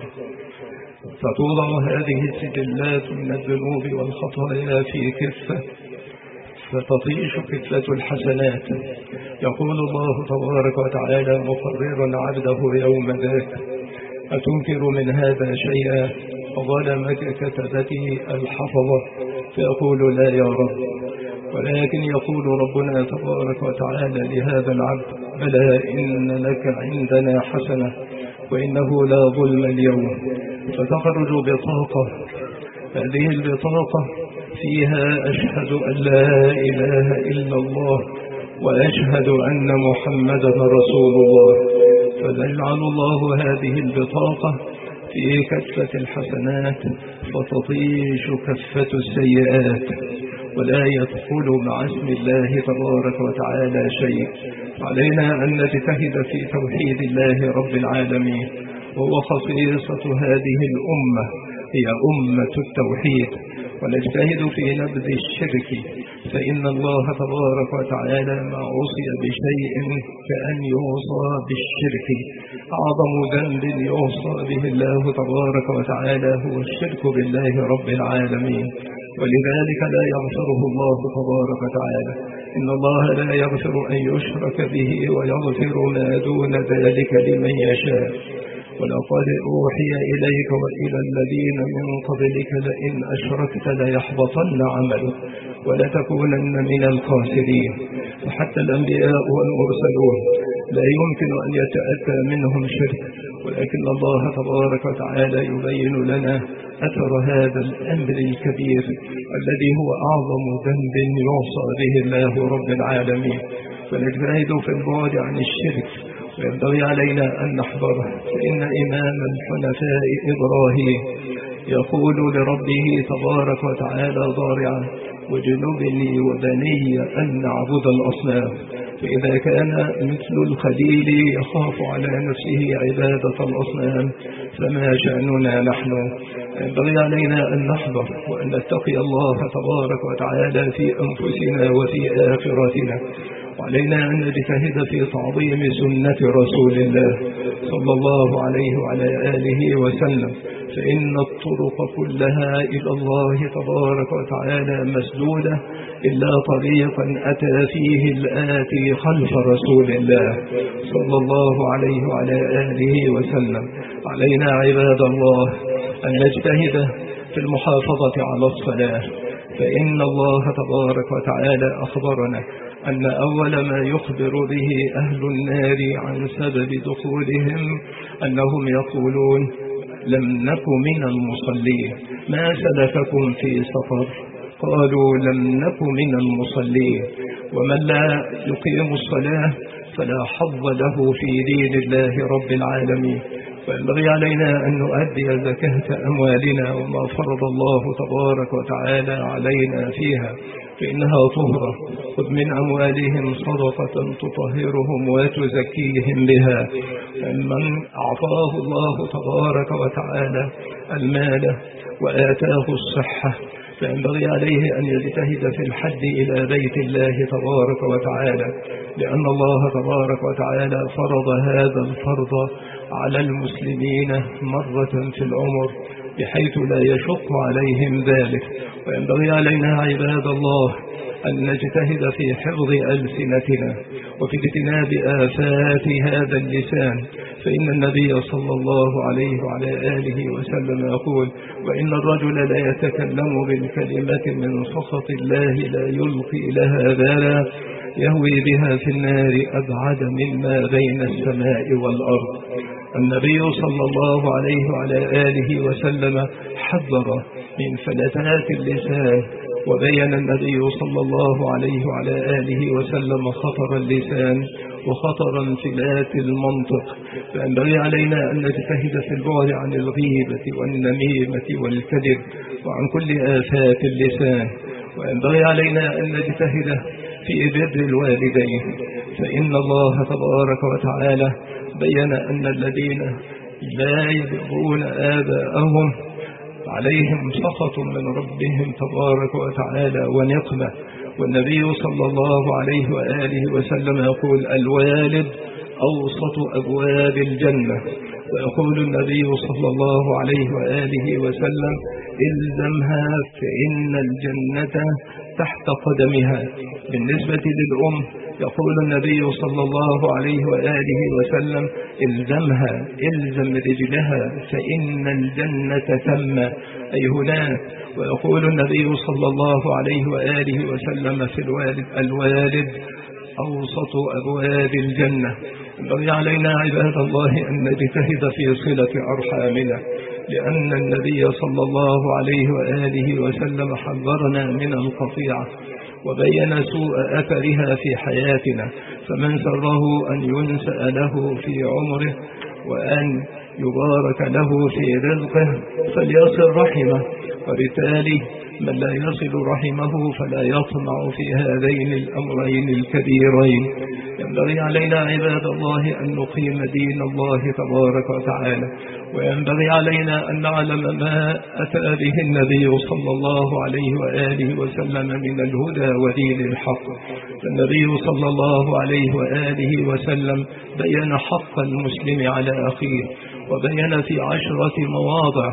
فتوضع هذه السجلات من الذنوب والخطايا في كفة، فتطيش كفة الحسنات. يقول الله تبارك وتعالى مقررا عبده يوم ذاك: أتنكر من هذا شيئا؟ ظلمك كتبته الحفظة. فيقول: لا يا رب. ولكن يقول ربنا تبارك وتعالى لهذا العبد: بلى، إن لك عندنا حسنة، وإنه لا ظلم اليوم. فتخرج بطاقة، هذه البطاقة فيها: أشهد أن لا إله إلا الله، وأشهد أن محمدا رسول الله. فيجعل الله هذه البطاقة في كفة الحسنات، فتطيش كفة السيئات، ولا يدخل مع اسم الله تبارك وتعالى شيء. علينا أن نجتهد في توحيد الله رب العالمين، وهو خصيصة هذه الأمة، هي أمة التوحيد. ونجتهد في نبذ الشرك، فإن الله تبارك وتعالى ما عصي بشيء كأن يوصى بالشرك. أعظم ذنب يوصى به الله تبارك وتعالى هو الشرك بالله رب العالمين، ولذلك لا يغفره الله تبارك وتعالى. إن الله لا يغفر أن يشرك به، ويغفر ما دون ذلك لمن يشاء. ولقد أوحي إليك وإلى الذين من قبلك لئن أشركت ليحبطن عملك ولتكونن من الخاسرين. وحتى الأنبياء والمرسلون لا يمكن أن يتأتى منهم شرك، ولكن الله تبارك وتعالى يبين لنا أثر هذا الأمر الكبير الذي هو أعظم ذنب يعصى به الله رب العالمين. فنجتهد في البعد عن الشرك، وينبغي علينا أن نحضره. فإن إمام الحنفاء إبراهيم يقول لربه تبارك وتعالى ضارعا: واجنبني وبني أن نعبد الأصنام. فإذا كان مثل الخليل يخاف على نفسه عبادة الأصنام، فما شأننا نحن؟ ينبغي علينا أن نحضر وأن نتقي الله تبارك وتعالى في أنفسنا وفي آخرتنا. وعلينا أن نجتهد في تعظيم سنة رسول الله صلى الله عليه وعلى آله وسلم، فإن الطرق كلها إلى الله تبارك وتعالى مسدودة إلا طريقا أتى فيه الآتي خلف رسول الله صلى الله عليه وعلى آله وسلم. علينا عباد الله أن نجتهد في المحافظة على الصلاة، فإن الله تبارك وتعالى أخبرنا أن أول ما يخبر به أهل النار عن سبب دخولهم أنهم يقولون لم نك من المصلين. ما سلككم في سقر؟ قالوا لم نك من المصلين. ومن لا يقيم الصلاة فلا حظ له في دين الله رب العالمين. فينبغي علينا أن نؤدي زكاة أموالنا وما فرض الله تبارك وتعالى علينا فيها، فإنها طهرة. خذ من أموالهم صدقة تطهرهم وتزكيهم بها. من أعطاه الله تبارك وتعالى المال وآتاه الصحة فينبغي عليه أن يجتهد في الحج إلى بيت الله تبارك وتعالى، لأن الله تبارك وتعالى فرض هذا الفرض على المسلمين مرة في العمر بحيث لا يشق عليهم ذلك. وينبغي علينا عباد الله أن نجتهد في حفظ ألسنتنا وفي اجتناب آفات هذا اللسان، فإن النبي صلى الله عليه وعلى آله وسلم يقول: وإن الرجل لا يتكلم بالكلمة من سخط الله لا يلقي لها بالا يهوي بها في النار أبعد مما بين السماء والأرض. النبي صلى الله عليه وعلى آله وسلم حذر من فلتات اللسان، وبين النبي صلى الله عليه وعلى آله وسلم خطر اللسان وخطر انفلات المنطق. فينبغي علينا أن نجتهد في البعد عن الغيبة والنميمة والكذب وعن كل آفات اللسان. وينبغي علينا أن نجتهد في بر الوالدين، فإن الله تبارك وتعالى بين أن الذين لا يبرون آباءهم عليهم سخط من ربهم تبارك وتعالى ونقمة. والنبي صلى الله عليه وآله وسلم يقول: الوالد أوسط أبواب الجنة. ويقول النبي صلى الله عليه وآله وسلم: إلزمها فإن الجنة تحت قدمها. بالنسبة للأم يقول النبي صلى الله عليه وآله وسلم: إلزمها، إلزم رجلها فإن الجنة ثم، أي هناك. ويقول النبي صلى الله عليه وآله وسلم في الوالد: الوالد أوسط أبواب الجنة. ينبغي علينا عباد الله أن نجتهد في صلة أرحامنا، لأن النبي صلى الله عليه وآله وسلم حذرنا من القطيعة وبين سوء أثرها في حياتنا. فمن سره أن ينسأ له في عمره وأن يبارك له في رزقه فليصل رحمه، وبالتالي من لا يصل رحمه فلا يطمع في هذين الأمرين الكبيرين. ينبغي علينا عباد الله أن نقيم دين الله تبارك وتعالى، وينبغي علينا أن نعلم ما أتى به النبي صلى الله عليه وآله وسلم من الهدى ودين الحق. فالنبي صلى الله عليه وآله وسلم بين حق المسلم على أخيه، وبين في عشرة مواضع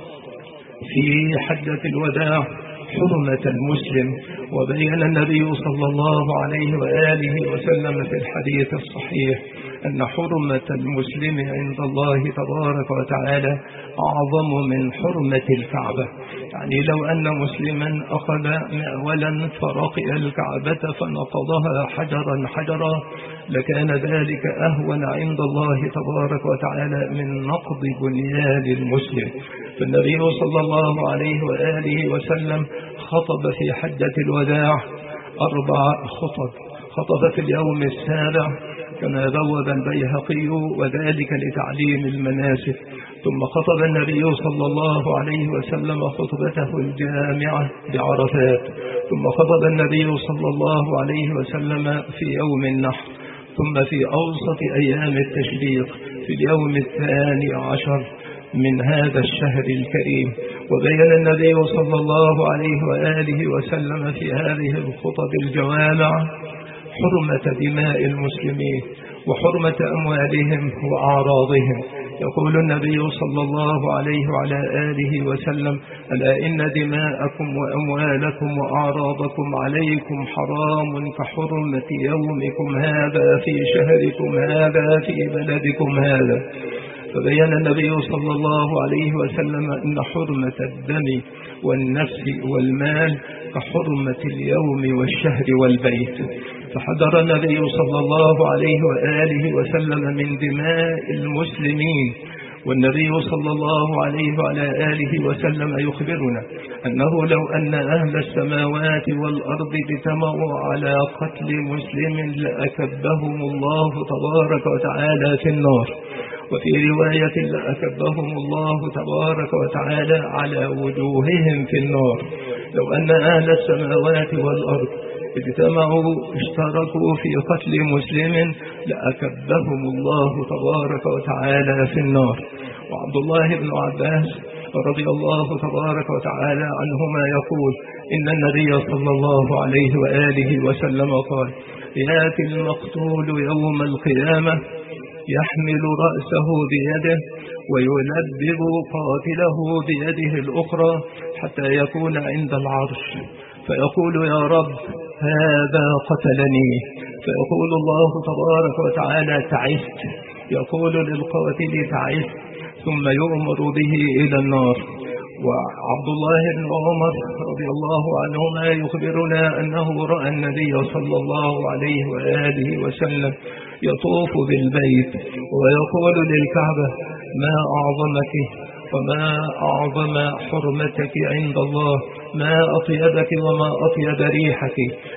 في حجة الوداع حرمة المسلم. وبين النبي صلى الله عليه وآله وسلم في الحديث الصحيح أن حرمة المسلم عند الله تبارك وتعالى أعظم من حرمة الكعبة. يعني لو أن مسلما أخذ مأولا فرقي الكعبة فنقضها حجرا حجرا لكان ذلك أهون عند الله تبارك وتعالى من نقض بنيان المسلم. فالنبي صلى الله عليه وآله وسلم خطب في حجة الوداع أربع خطب. خطب في اليوم السابع كما بوب البيهقي وذلك لتعليم المناسك. ثم خطب النبي صلى الله عليه وسلم خطبته الجامعة بعرفات. ثم خطب النبي صلى الله عليه وسلم في يوم النحر. ثم في أوسط أيام التشريق في اليوم الثاني عشر من هذا الشهر الكريم. وبين النبي صلى الله عليه وآله وسلم في هذه الخطب الجوامع حرمة دماء المسلمين وحرمة أموالهم وأعراضهم. يقول النبي صلى الله عليه وعلى آله وسلم: ألا إن دماءكم وأموالكم وأعراضكم عليكم حرام كحرمة يومكم هذا في شهركم هذا في بلدكم هذا. فبين النبي صلى الله عليه وسلم أن حرمة الدم والنفس والمال كحرمة اليوم والشهر والبيت. فحذر النبي صلى الله عليه وآله وسلم من دماء المسلمين. والنبي صلى الله عليه وعلى آله وسلم يخبرنا أنه لو أن أهل السماوات والأرض اجتمعوا على قتل مسلم لأكبهم الله تبارك وتعالى في النار. وفي رواية لأكبهم الله تبارك وتعالى على وجوههم في النار. لو أن أهل السماوات والأرض اجتمعوا اشتركوا في قتل مسلم لأكبهم الله تبارك وتعالى في النار. وعبد الله بن عباس رضي الله تبارك وتعالى عنهما يقول: إن النبي صلى الله عليه وآله وسلم قال: يأتي المقتول يوم القيامة يحمل رأسه بيده ويلبب قاتله بيده الأخرى حتى يكون عند العرش، فيقول: يا رب هذا قتلني. فيقول الله تبارك وتعالى: تعست. يقول للقاتل: تعست. ثم يؤمر به إلى النار. وعبد الله بن عمر رضي الله عنهما يخبرنا أنه رأى النبي صلى الله عليه وآله وسلم يطوف بالبيت ويقول للكعبة: ما أعظمك وما أعظم حرمتك عند الله، ما أطيبك وما أطيب ريحك،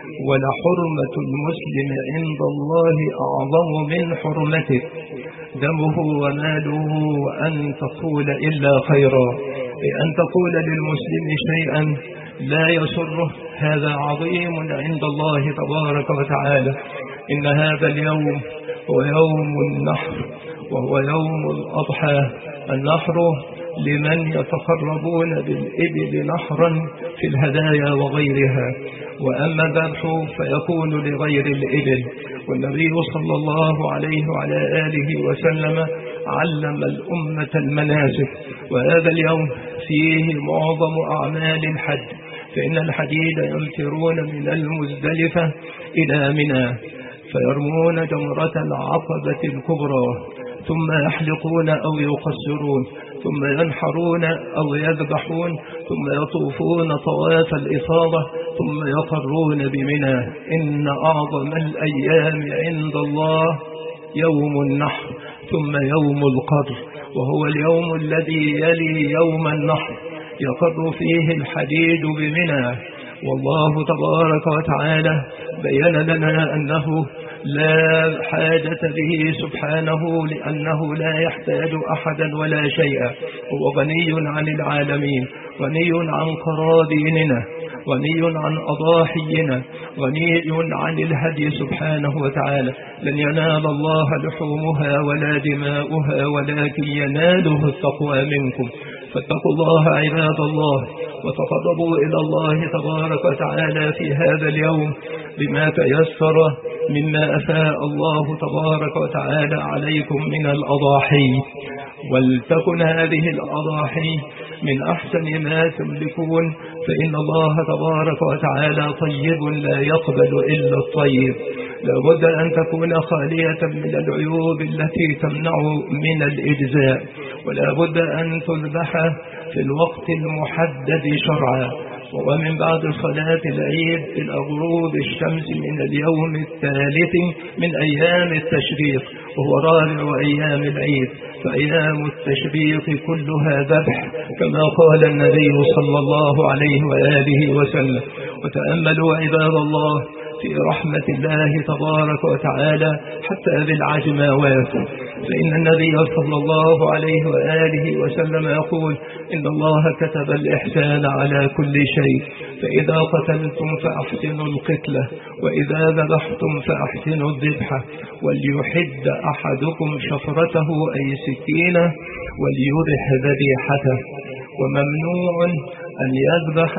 ولحرمة المسلم عند الله أعظم من حرمتك، دمه وماله، وأن تقول إلا خيرا. أن تقول للمسلم شيئا لا يسره هذا عظيم عند الله تبارك وتعالى. إن هذا اليوم هو يوم النحر وهو يوم الأضحى. النحر لمن يتقربون بالإبل نحرا في الهدايا وغيرها، وأما الذبح فيكون لغير الإبل. والنبي صلى الله عليه وعلى آله وسلم علم الأمة المناسك، وهذا اليوم فيه معظم أعمال الحج، فإن الحجيج يمترون من المزدلفة إلى منى فيرمون جمرة العقبة الكبرى، ثم يحلقون أو يقصرون، ثم ينحرون أو يذبحون، ثم يطوفون طواف الإفاضة، ثم يقرون بمنى. إن أعظم الأيام عند الله يوم النحر ثم يوم القر، وهو اليوم الذي يلي يوم النحر يقر فيه الحديد بمنى. والله تبارك وتعالى بين لنا أنه لا حاجة به سبحانه، لأنه لا يحتاج أحدا ولا شيئا، هو غني عن العالمين، غني عن قرابيننا، غني عن أضاحينا، غني عن الهدي سبحانه وتعالى. لن ينال الله لحومها ولا دماؤها ولكن يناله التقوى منكم. فاتقوا الله عباد الله، وتقربوا إلى الله تبارك وتعالى في هذا اليوم بما تيسر مما أفاء الله تبارك وتعالى عليكم من الأضاحي. ولتكن هذه الأضاحي من أحسن ما تملكون، فإن الله تبارك وتعالى طيب لا يقبل إلا الطيب. لابد أن تكون خالية من العيوب التي تمنع من الإجزاء، ولا بد أن تذبح في الوقت المحدد شرعا، ومن بعد صلاة العيد إلى غروب الشمس من اليوم الثالث من أيام التشريق، وهو رابع أيام العيد. فأيام التشريق كلها ذبح كما قال النبي صلى الله عليه وآله وسلم. وتأملوا عباد الله في رحمة الله تبارك وتعالى حتى بالعجماوات، فإن النبي صلى الله عليه وآله وسلم يقول: إن الله كتب الإحسان على كل شيء، فإذا قتلتم فأحسنوا القتلة، وإذا ذبحتم فأحسنوا الذبحة، وليحد أحدكم شفرته أي سكينة وليرح ذبيحته. وممنوع أن يذبح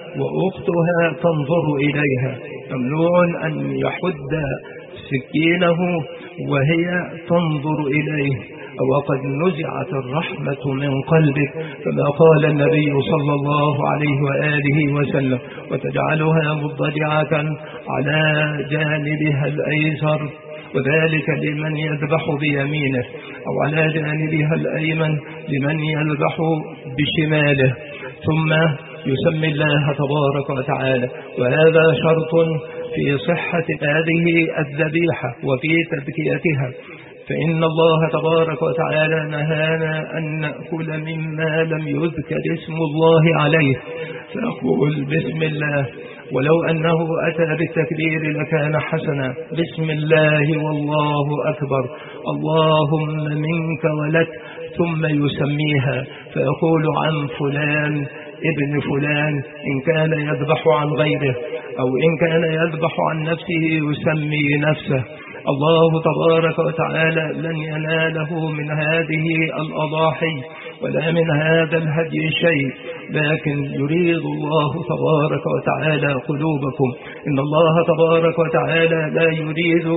وأختها تنظر إليها، ممنوع أن يحد سكينه وهي تنظر إليه، وقد نزعت الرحمة من قلبك، كما قال النبي صلى الله عليه وآله وسلم: وتجعلها مضطجعة على جانبها الأيسر، وذلك لمن يذبح بيمينه، أو على جانبها الأيمن لمن يذبح بشماله، ثم يسمي الله تبارك وتعالى. وهذا شرط في صحة هذه الذبيحة وفي تذكيتها، فإن الله تبارك وتعالى نهانا أن نأكل مما لم يذكر اسم الله عليه، فأقول بسم الله، ولو أنه أتى بالتكبير لكان حسنا. بسم الله والله أكبر، اللهم منك ولك، ثم يسميها فيقول عن فلان ابن فلان إن كان يذبح عن غيره، أو إن كان يذبح عن نفسه يسمي نفسه. الله تبارك وتعالى لن يناله من هذه الأضاحي ولا من هذا الهدي شيء، لكن يريد الله تبارك وتعالى قلوبكم. إن الله تبارك وتعالى لا يريد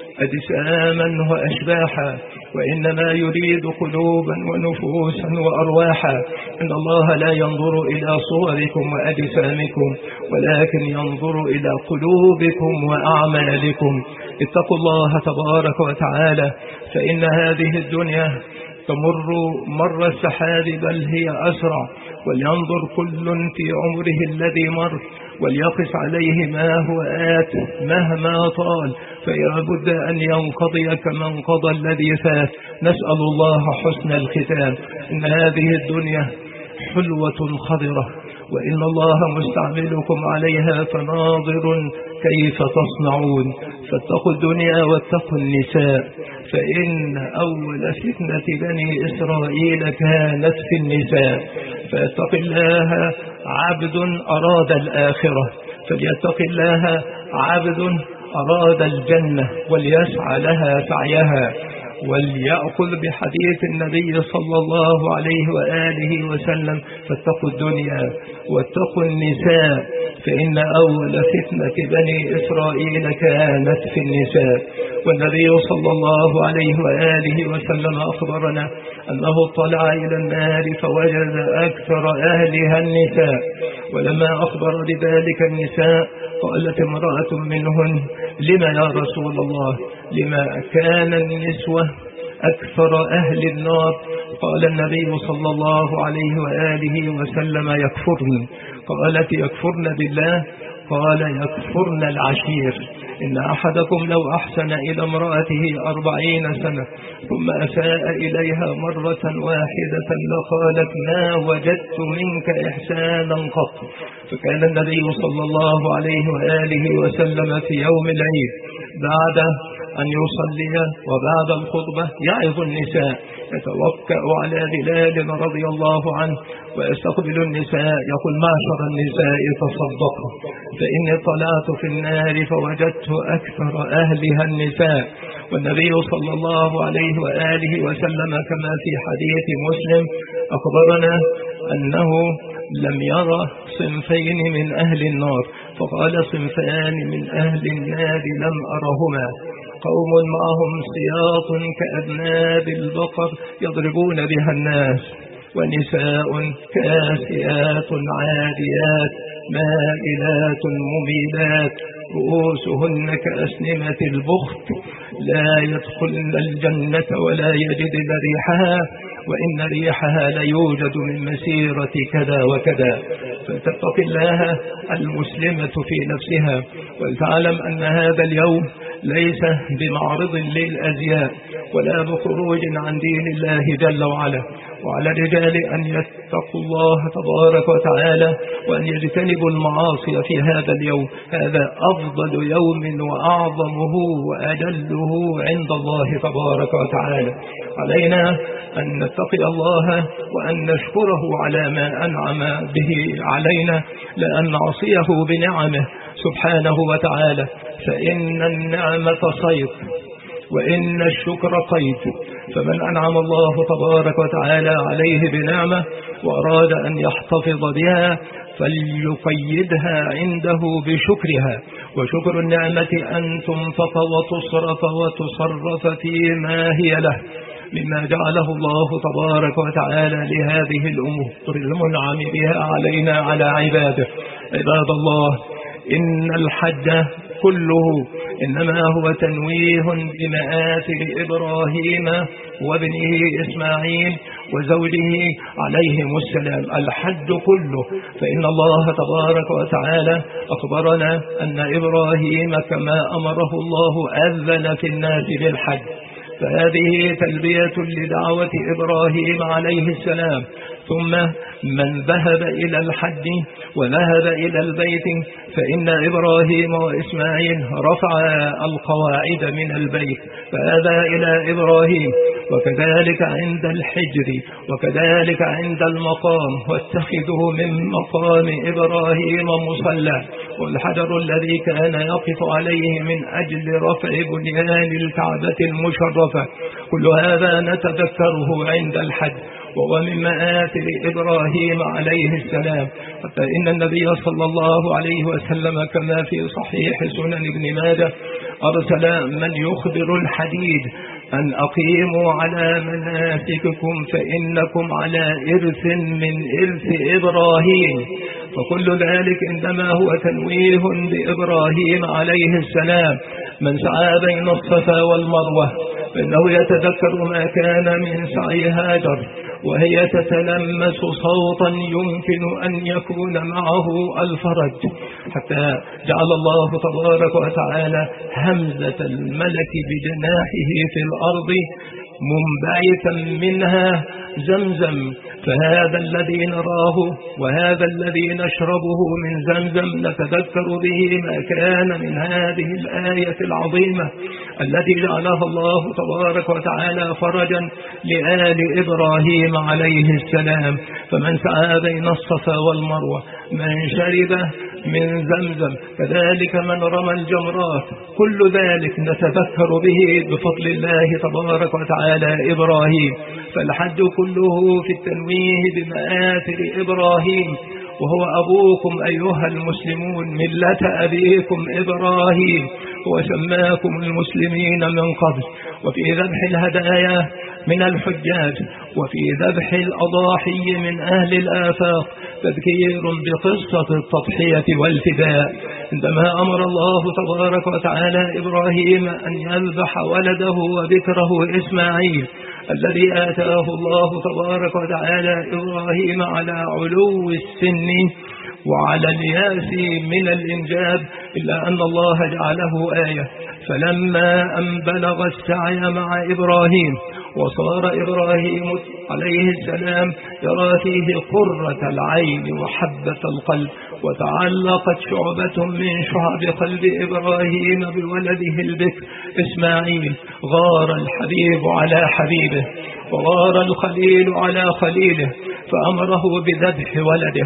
أجساما وأشباحا، وإنما يريد قلوبا ونفوسا وأرواحا. إن الله لا ينظر إلى صوركم وأجسامكم، ولكن ينظر إلى قلوبكم وأعمالكم. اتقوا الله تبارك وتعالى، فإن هذه الدنيا تمر مر السحاب، بل هي أسرع. ولينظر كل في عمره الذي مر، وليقس عليه ما هو آت مهما طال، فلا بد أن ينقضي كما انقضى الذي فات. نسأل الله حسن الختام. إن هذه الدنيا حلوة خضرة، وإن الله مستعملكم عليها فناظر كيف تصنعون. فاتقوا الدنيا واتقوا النساء، فإن أول فتنة بني إسرائيل كانت في النساء. فاتق الله عبد أراد الآخرة، فليتق الله عبد أراد الجنة وليسعى لها سعيها، وليأخذ بحديث النبي صلى الله عليه وآله وسلم: فاتقوا الدنيا واتقوا النساء، فإن أول فتنة بني إسرائيل كانت في النساء. والنبي صلى الله عليه وآله وسلم أخبرنا أنه اطلع إلى النار فوجد أكثر أهلها النساء، ولما أخبر بذلك النساء قالت امرأة منهن: لما يا رسول الله؟ لما كان النسوة أكثر أهل النار؟ قال النبي صلى الله عليه وآله وسلم: يكفرن. قالت: يكفرن بالله؟ قال: يكفرن العشير. إن أحدكم لو أحسن إلى امرأته أربعين سنة ثم أساء إليها مرة واحدة لقالت: ما وجدت منك إحسانا قط. فكان النبي صلى الله عليه وآله وسلم في يوم العيد بعد أن يصلي وبعد الخطبة يعظ النساء، يتوكأ على بلال رضي الله عنه ويستقبل النساء يقول: معشر النساء تصدقوا، فإني طلعت في النار فوجدت أكثر أهلها النساء. والنبي صلى الله عليه وآله وسلم كما في حديث مسلم أخبرنا أنه لم يرى صنفين من أهل النار، فقال: صنفان من أهل النار لم أرهما: قوم معهم سياط كأذناب البقر يضربون بها الناس، ونساء كاسيات عاريات مائلات مميلات رؤوسهن كأسنمة البخت لا يدخلن الجنة ولا يجدن ريحها، وإن ريحها ليوجد من مسيرة كذا وكذا. فتتق الله المسلمة في نفسها، ولتعلم أن هذا اليوم ليس بمعرض للأزياء ولا بخروج عن دين الله جل وعلا. وعلى الرجال أن يتقوا الله تبارك وتعالى وأن يجتنبوا المعاصي في هذا اليوم. هذا أفضل يوم وأعظمه وأجله عند الله تبارك وتعالى. علينا أن نتقي الله وأن نشكره على ما أنعم به علينا، لأن نعصيه بنعمه سبحانه وتعالى، فإن النعمة صيد وإن الشكر قيد. فمن أنعم الله تبارك وتعالى عليه بنعمة وأراد أن يحتفظ بها فليقيدها عنده بشكرها. وشكر النعمة أن تنفق وتصرف وتصرف فيما هي له، مما جعله الله تبارك وتعالى لهذه الأمور المنعم بها علينا على عباده. عباد الله، إن الحج كله إنما هو تنويه بمآثر إبراهيم وابنه إسماعيل وزوجه عليهم السلام. الحج كله، فإن الله تبارك وتعالى أخبرنا أن إبراهيم كما أمره الله أذن في الناس بالحج، فهذه تلبية لدعوة إبراهيم عليه السلام. ثم من ذهب إلى الحج وذهب إلى البيت فإن إبراهيم وإسماعيل رفع القواعد من البيت، فهذا إلى إبراهيم. وكذلك عند الحجر وكذلك عند المقام، واتخذوا من مقام إبراهيم مصلى، والحجر الذي كان يقف عليه من أجل رفع بنيان الكعبة المشرفة. كل هذا نتذكره عند الحج، وهو من مآثر إبراهيم عليه السلام. حتى إن النبي صلى الله عليه وسلم كما في صحيح سنن ابن ماجه أرسل من يخبر الحديد أن أقيموا على مناسككم فإنكم على إرث من إرث إبراهيم. فكل ذلك إنما هو تنويه بإبراهيم عليه السلام. من سعى بين الصفا والمروة فإنه يتذكر ما كان من سعي هاجر، وهي تتلمس صوتا يمكن أن يكون معه الفرج، حتى جعل الله تبارك وتعالى همزة الملك بجناحه في الأرض منبعثا منها زمزم. فهذا الذي نراه وهذا الذي نشربه من زمزم نتذكر به ما كان من هذه الآية العظيمة التي جعلها الله تبارك وتعالى فرجا لآل إبراهيم عليه السلام. فمن سعى بين الصفا والمروة، من شرب من زمزم، كذلك من رمى الجمرات، كل ذلك نتذكر به بفضل الله تبارك وتعالى إبراهيم. فالحج كله في التنويه بمآثر إبراهيم، وهو أبوكم أيها المسلمون، ملة أبيكم إبراهيم، هو سماكم المسلمين من قبل. وفي ذبح الهدايا من الحجاج وفي ذبح الأضاحي من أهل الآفاق تذكير بقصة التضحية والفداء، عندما أمر الله تبارك وتعالى إبراهيم أن يذبح ولده وذكره إسماعيل الذي آتاه الله تبارك وتعالى إبراهيم على علو السن وعلى الياس من الإنجاب، إلا أن الله جعله آية. فلما أن بلغ السعي مع إبراهيم وصار إبراهيم عليه السلام يرى فيه قرة العين وحبة القلب، وتعلقت شعبة من شعب قلب إبراهيم بولده البكر إسماعيل، غار الحبيب على حبيبه وغار الخليل على خليله، فأمره بذبح ولده.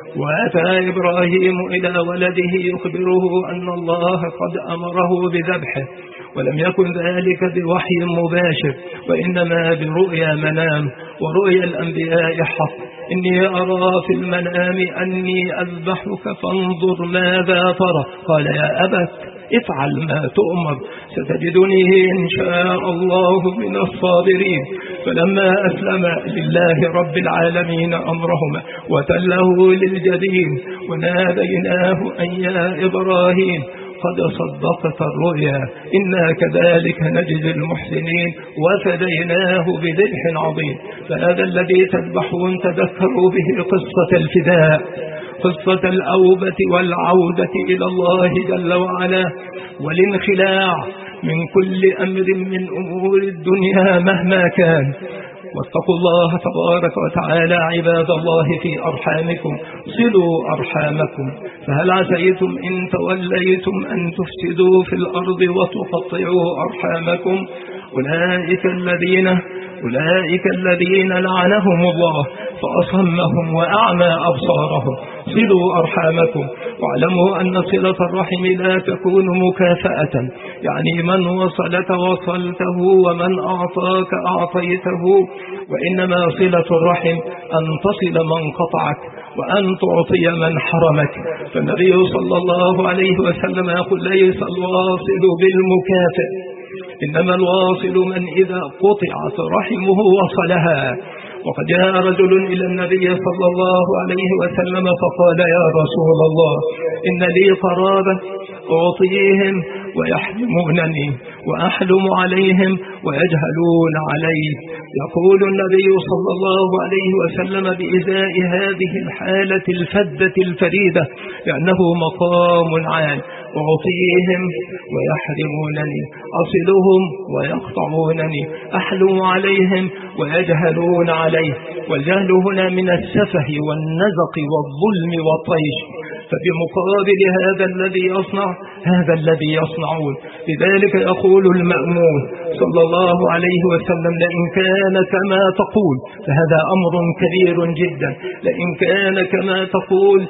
وأتى إبراهيم إلى ولده يخبره أن الله قد أمره بذبحه، ولم يكن ذلك بوحي مباشر، وإنما برؤيا منام، ورؤيا الأنبياء حق. إني أرى في المنام أني أذبحك فانظر ماذا ترى. قال يا أبت افعل ما تؤمر ستجدني إن شاء الله من الصابرين. فلما أسلم لله رب العالمين أمرهما وتله للجبين وناديناه أن يا إبراهيم قد صدقت الرؤيا إنا كذلك نجزي المحسنين وفديناه بذبح عظيم. فهذا الذي تذبحون تذكروا به قصة الفداء، قصة الأوبة والعودة إلى الله جل وعلا، والانخلاع من كل أمر من أمور الدنيا مهما كان. واتقوا الله تبارك وتعالى عباد الله في أرحامكم، صلوا أرحامكم، فهل عسيتم إن توليتم أن تفسدوا في الأرض وتقطعوا أرحامكم؟ أولئك الذين أولئك الذين لعنهم الله فأصمهم وأعمى أبصارهم. صلوا أرحامكم، واعلموا أن صلة الرحم لا تكون مكافأة، يعني من وصلك وصلته ومن أعطاك أعطيته، وإنما صلة الرحم أن تصل من قطعك وأن تعطي من حرمك. فالنبي صلى الله عليه وسلم يقول ليس الواصل بالمكافئ، إنما الواصل من إذا قطعت رحمه وصلها. وقد جاء رجل إلى النبي صلى الله عليه وسلم فقال: يا رسول الله، إن لي قرابة أعطيهم ويحلمونني وأحلم عليهم ويجهلون علي. يقول النبي صلى الله عليه وسلم بإزاء هذه الحالة الفذة الفريدة، لأنه مقام عال: أعطيهم ويحرمونني، أصلهم ويقطعونني، أحلم عليهم ويجهلون عليه. والجهل هنا من السفه والنزق والظلم والطيش. فبمقابل هذا الذي يصنع هذا الذي يصنعون. لذلك يقول المأمون صلى الله عليه وسلم: لئن كان كما تقول فهذا أمر كبير جدا، لئن كان كما تقول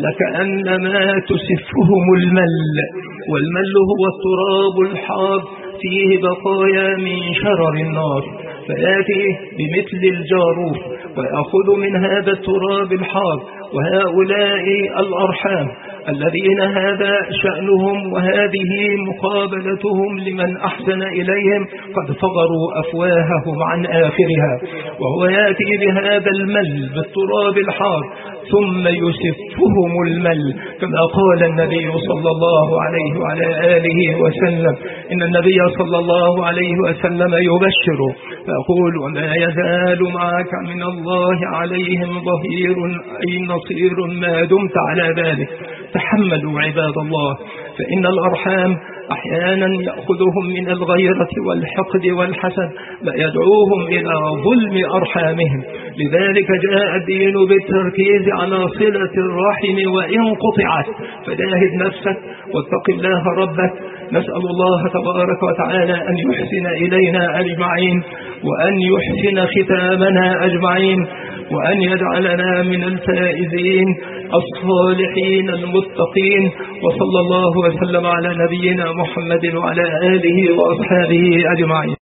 فلكأنما تسفهم المل. والمل هو التراب الحار فيه بقايا من شرر النار، فيأتي بمثل الجاروف ويأخذ من هذا التراب الحار. وهؤلاء الأرحام الذين هذا شأنهم وهذه مقابلتهم لمن أحسن إليهم قد فغروا أفواههم عن آخرها، وهو يأتي بهذا المل بالتراب الحار ثم يسفهم المل، كما قال النبي صلى الله عليه وعلى آله وسلم. إن النبي صلى الله عليه وسلم يبشر فيقول: وما يزال معك من الله عليهم ظهير أي نصير ما دمت على ذلك. تحملوا عباد الله، فإن الأرحام أحيانا يأخذهم من الغيرة والحقد والحسد ما يدعوهم إلى ظلم أرحامهم. لذلك جاء الدين بالتركيز على صلة الرحم وإن قطعت، فجاهد نفسك واتق الله ربك. نسأل الله تبارك وتعالى أن يحسن إلينا أجمعين، وأن يحسن ختامنا أجمعين، وأن يجعلنا من الفائزين الصالحين المتقين. وصلى الله وسلم على نبينا محمد وعلى آله وأصحابه أجمعين.